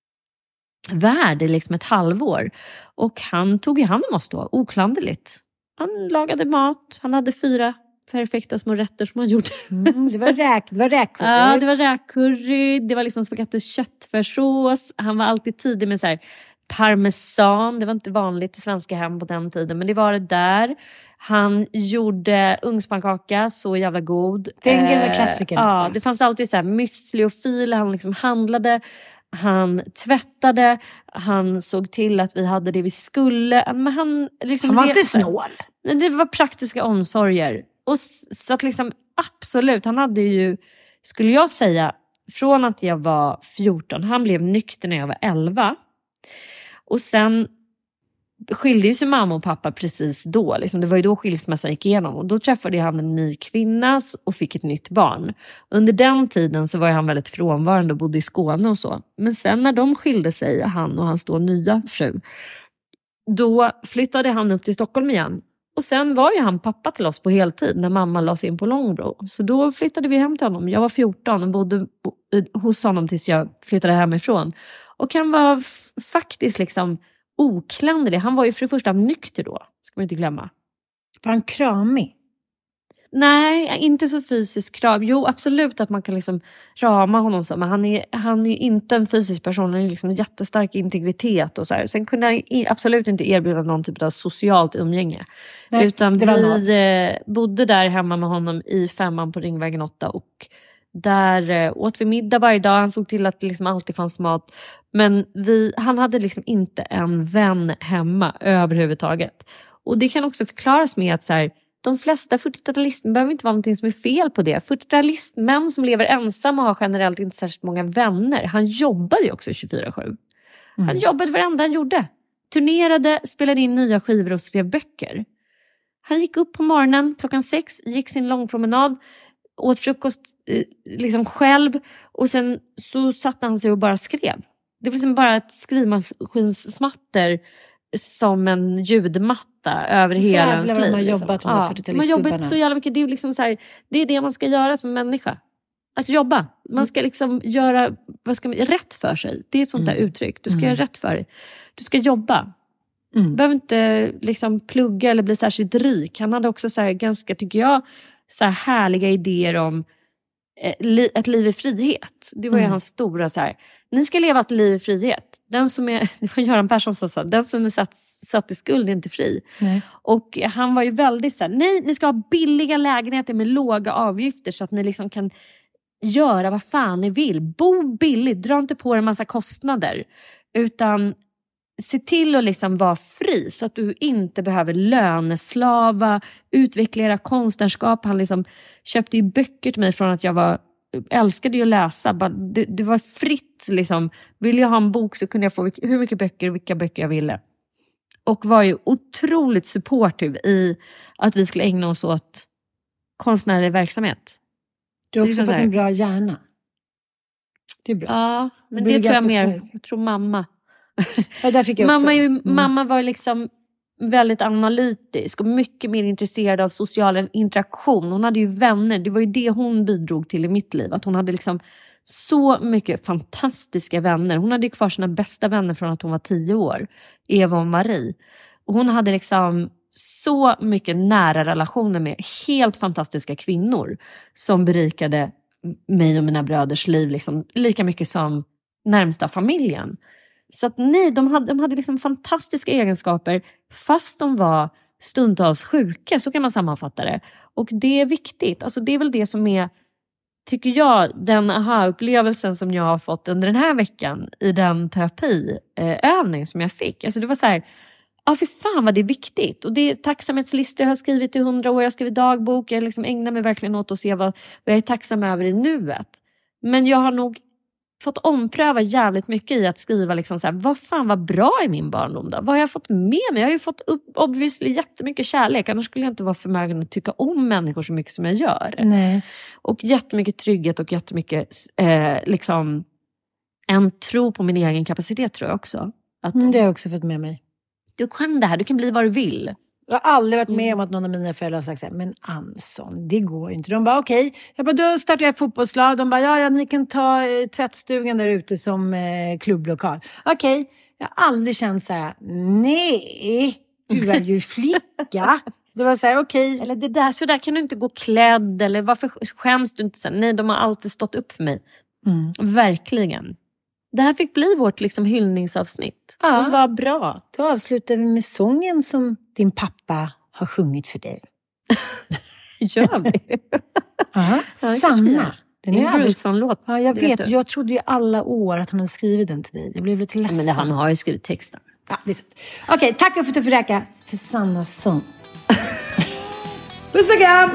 värld i liksom ett halvår. Och han tog ju hand om oss då, oklanderligt. Han lagade mat, han hade fyra perfekta små rätter som han gjorde. Mm, det var räk, det var räkcurry. Ja, det var räkcurry, det var liksom spagetti och köttfärssås. Han var alltid tidig med så här parmesan, det var inte vanligt i svenska hem på den tiden, men det var det där. Han gjorde ugnspannkaka, så jävla god. Den gamla klassikern. Eh, ja, det fanns alltid så här müsli och fil, han liksom handlade. Han tvättade, han såg till att vi hade det vi skulle. Men han, liksom han var inte snål. Det var praktiska omsorger. Och så att liksom, absolut, han hade ju, skulle jag säga, från att jag var fjorton, han blev nykter när jag var elva. Och sen skilde sig mamma och pappa precis då. Liksom. Det var ju då skilsmässan gick igenom. Och då träffade han en ny kvinna och fick ett nytt barn. Under den tiden så var han väldigt frånvarande och bodde i Skåne och så. Men sen när de skilde sig, han och hans då nya fru, då flyttade han upp till Stockholm igen. Och sen var ju han pappa till oss på heltid när mamma lades in på Långbro. Så då flyttade vi hem till honom. Jag var fjorton och bodde hos honom tills jag flyttade hemifrån. Och han var f- faktiskt liksom oklanderlig. Han var ju för det första nykter då, ska man inte glömma. Var han kramig? Nej, inte så fysisk kram. Jo, absolut att man kan liksom rama honom så. Men han är, han är inte en fysisk person. Han är liksom en jättestark integritet och så här. Sen kunde jag absolut inte erbjuda någon typ av socialt umgänge. Nej, utan vi något. bodde där hemma med honom i femman på Ringvägen åtta. Och där eh, åt vi middag varje dag. Han såg till att det liksom alltid fanns mat. Men vi, han hade liksom inte en vän hemma överhuvudtaget. Och det kan också förklaras med att så här, de flesta fyrtiotalistmän behöver inte vara någonting som är fel på det. fyrtiotalistmän som lever ensamma har generellt inte särskilt många vänner. Han jobbade ju också tjugofyra sju. Mm. Han jobbade varenda han gjorde. Turnerade, spelade in nya skivor och skrev böcker. Han gick upp på morgonen klockan sex, gick sin långpromenad, åt frukost eh, liksom själv. Och sen så satte han sig och bara skrev. Det var liksom bara ett skrivmaskinsmatter som en ljudmatta över så hela ens liv. Man har liksom. jobbat med ja, man har jobbat så jävla mycket. Det är, liksom så här, det är det man ska göra som människa. Att jobba. Man ska liksom göra vad ska man, rätt för sig. Det är ett sånt där mm. uttryck. Du ska mm. göra rätt för dig. Du ska jobba. Mm. Du behöver inte liksom plugga eller bli särskilt rik. Han hade också så här, ganska, tycker jag, så här härliga idéer om eh, li, ett liv i frihet. Det var ju mm. hans stora så här. Ni ska leva ett liv i frihet. Den som är, det var Göran Persson som sa, den som är satt, satt i skuld är inte fri. Nej. Och han var ju väldigt så här, nej, ni ska ha billiga lägenheter med låga avgifter så att ni liksom kan göra vad fan ni vill. Bo billigt, dra inte på en massa kostnader. Utan se till att liksom vara fri så att du inte behöver löneslava, utveckla era konstnärskap. Han liksom köpte ju böcker till mig från att jag var älskade ju att läsa. Det, det var fritt liksom. Vill jag ha en bok så kunde jag få hur mycket böcker och vilka böcker jag ville. Och var ju otroligt supportive i att vi skulle ägna oss åt konstnärlig verksamhet. Du har också liksom fått en bra hjärna. Det är bra. Ja, men det, det tror jag mer. Svår. Jag tror mamma. Ja, där fick jag mamma, också. Ju, mm. mamma var liksom väldigt analytisk och mycket mer intresserad av social interaktion. Hon hade ju vänner, det var ju det hon bidrog till i mitt liv. Att hon hade liksom så mycket fantastiska vänner. Hon hade ju kvar sina bästa vänner från att hon var tio år. Eva och Marie. Och hon hade liksom så mycket nära relationer med helt fantastiska kvinnor. Som berikade mig och mina bröders liv liksom, lika mycket som närmsta familjen. Så att nej, de hade, de hade liksom fantastiska egenskaper fast de var stundtals sjuka, så kan man sammanfatta det. Och det är viktigt, alltså det är väl det som är, tycker jag, den aha-upplevelsen som jag har fått under den här veckan i den terapiövning som jag fick. Alltså det var så här, ja för fan vad det är viktigt. Och det är tacksamhetslistor jag har skrivit i hundra år, jag har skrivit dagbok, jag liksom ägnar mig verkligen åt att se vad, vad jag är tacksam över i nuet. Men jag har nog fått ompröva jävligt mycket i att skriva liksom så här, vad fan var bra i min barndom då? Vad har jag fått med mig? Jag har ju fått upp obviously jättemycket kärlek. Annars skulle jag inte vara förmögen att tycka om människor så mycket som jag gör. Nej. Och jättemycket trygghet och jättemycket eh, liksom en tro på min egen kapacitet tror jag också. Att mm, det har jag också fått med mig. Du kan det här, du kan bli vad du vill. Jag har aldrig varit med om att någon av mina föräldrar har sagt så här, men Anson, det går inte. De bara okej, okay. Jag bara, då startar jag ett fotbollslag. De bara, ja, ja ni kan ta eh, tvättstugan där ute som eh, klubblokal. Okej, okay. Jag har aldrig känt så här, nej, du är ju flicka. Det var så här, okej. Okay. Eller det där, så där kan du inte gå klädd. Eller varför skäms du inte så här? Nej, de har alltid stått upp för mig. Mm. Verkligen. Det här fick bli vårt liksom hyllningsavsnitt. Ja. Det var bra. Då avslutar vi med sången som din pappa har sjungit för dig. Gör vi? Ja, Sanna. Den är en Bruce-låt. Ja, jag vet. Du. Jag trodde ju alla år att han hade skrivit den till dig. Jag blev lite ledsen. Ja, men han har ju skrivit texten. Ja, det är sant. Okej, okay, tack för att du får räcka för Sannas sång. Puss och kram!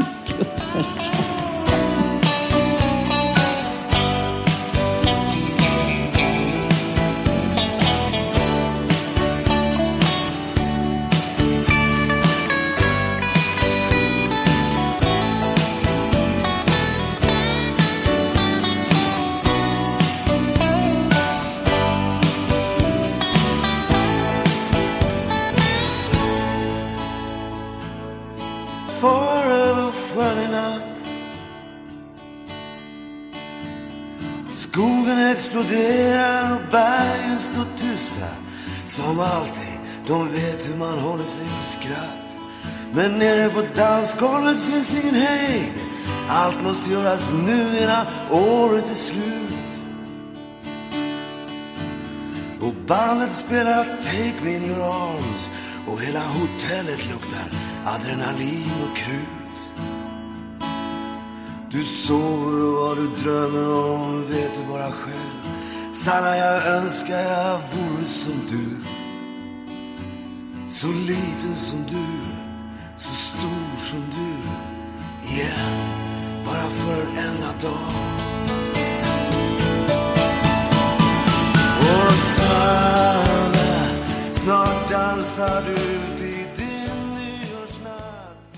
Skogen exploderar och bergen står tysta. Som alltid, de vet hur man håller sig för skratt. Men nere på dansgolvet finns ingen hejd. Allt måste göras nu innan året är slut. Och bandet spelar Take Me In Your Arms. Och hela hotellet luktar adrenalin och krut. Du sover och vad du drömmer om vet du bara själv. Sanna, jag önskar jag vore som du. Så liten som du, så stor som du. Yeah, bara för en enda dag. Och Sanna, snart dansar du till din nyårsnatt.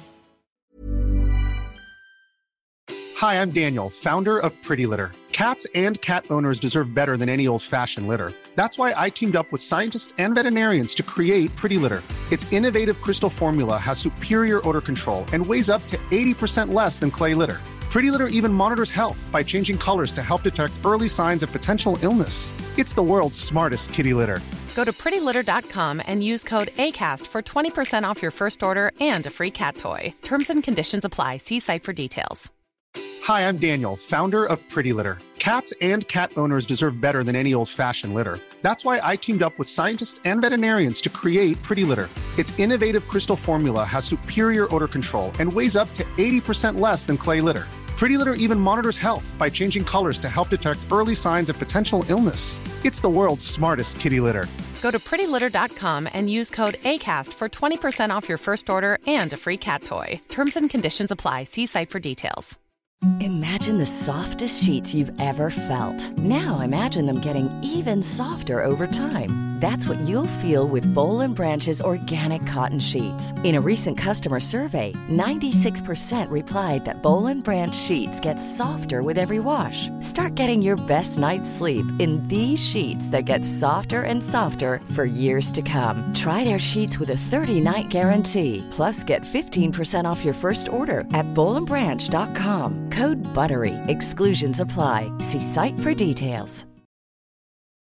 Hi, I'm Daniel, founder of Pretty Litter. Cats and cat owners deserve better than any old-fashioned litter. That's why I teamed up with scientists and veterinarians to create Pretty Litter. Its innovative crystal formula has superior odor control and weighs up to eighty percent less than clay litter. Pretty Litter even monitors health by changing colors to help detect early signs of potential illness. It's the world's smartest kitty litter. Go to pretty litter dot com and use code ACAST for twenty percent off your first order and a free cat toy. Terms and conditions apply. See site for details. Hi, I'm Daniel, founder of Pretty Litter. Cats and cat owners deserve better than any old-fashioned litter. That's why I teamed up with scientists and veterinarians to create Pretty Litter. Its innovative crystal formula has superior odor control and weighs up to eighty percent less than clay litter. Pretty Litter even monitors health by changing colors to help detect early signs of potential illness. It's the world's smartest kitty litter. Go to pretty litter dot com and use code ACAST for twenty percent off your first order and a free cat toy. Terms and conditions apply. See site for details. Imagine the softest sheets you've ever felt. Now imagine them getting even softer over time. That's what you'll feel with Boll and Branch's organic cotton sheets. In a recent customer survey, ninety-six percent replied that Boll and Branch sheets get softer with every wash. Start getting your best night's sleep in these sheets that get softer and softer for years to come. Try their sheets with a thirty-night guarantee. Plus, get fifteen percent off your first order at boll and branch dot com. Code BUTTERY. Exclusions apply. See site for details.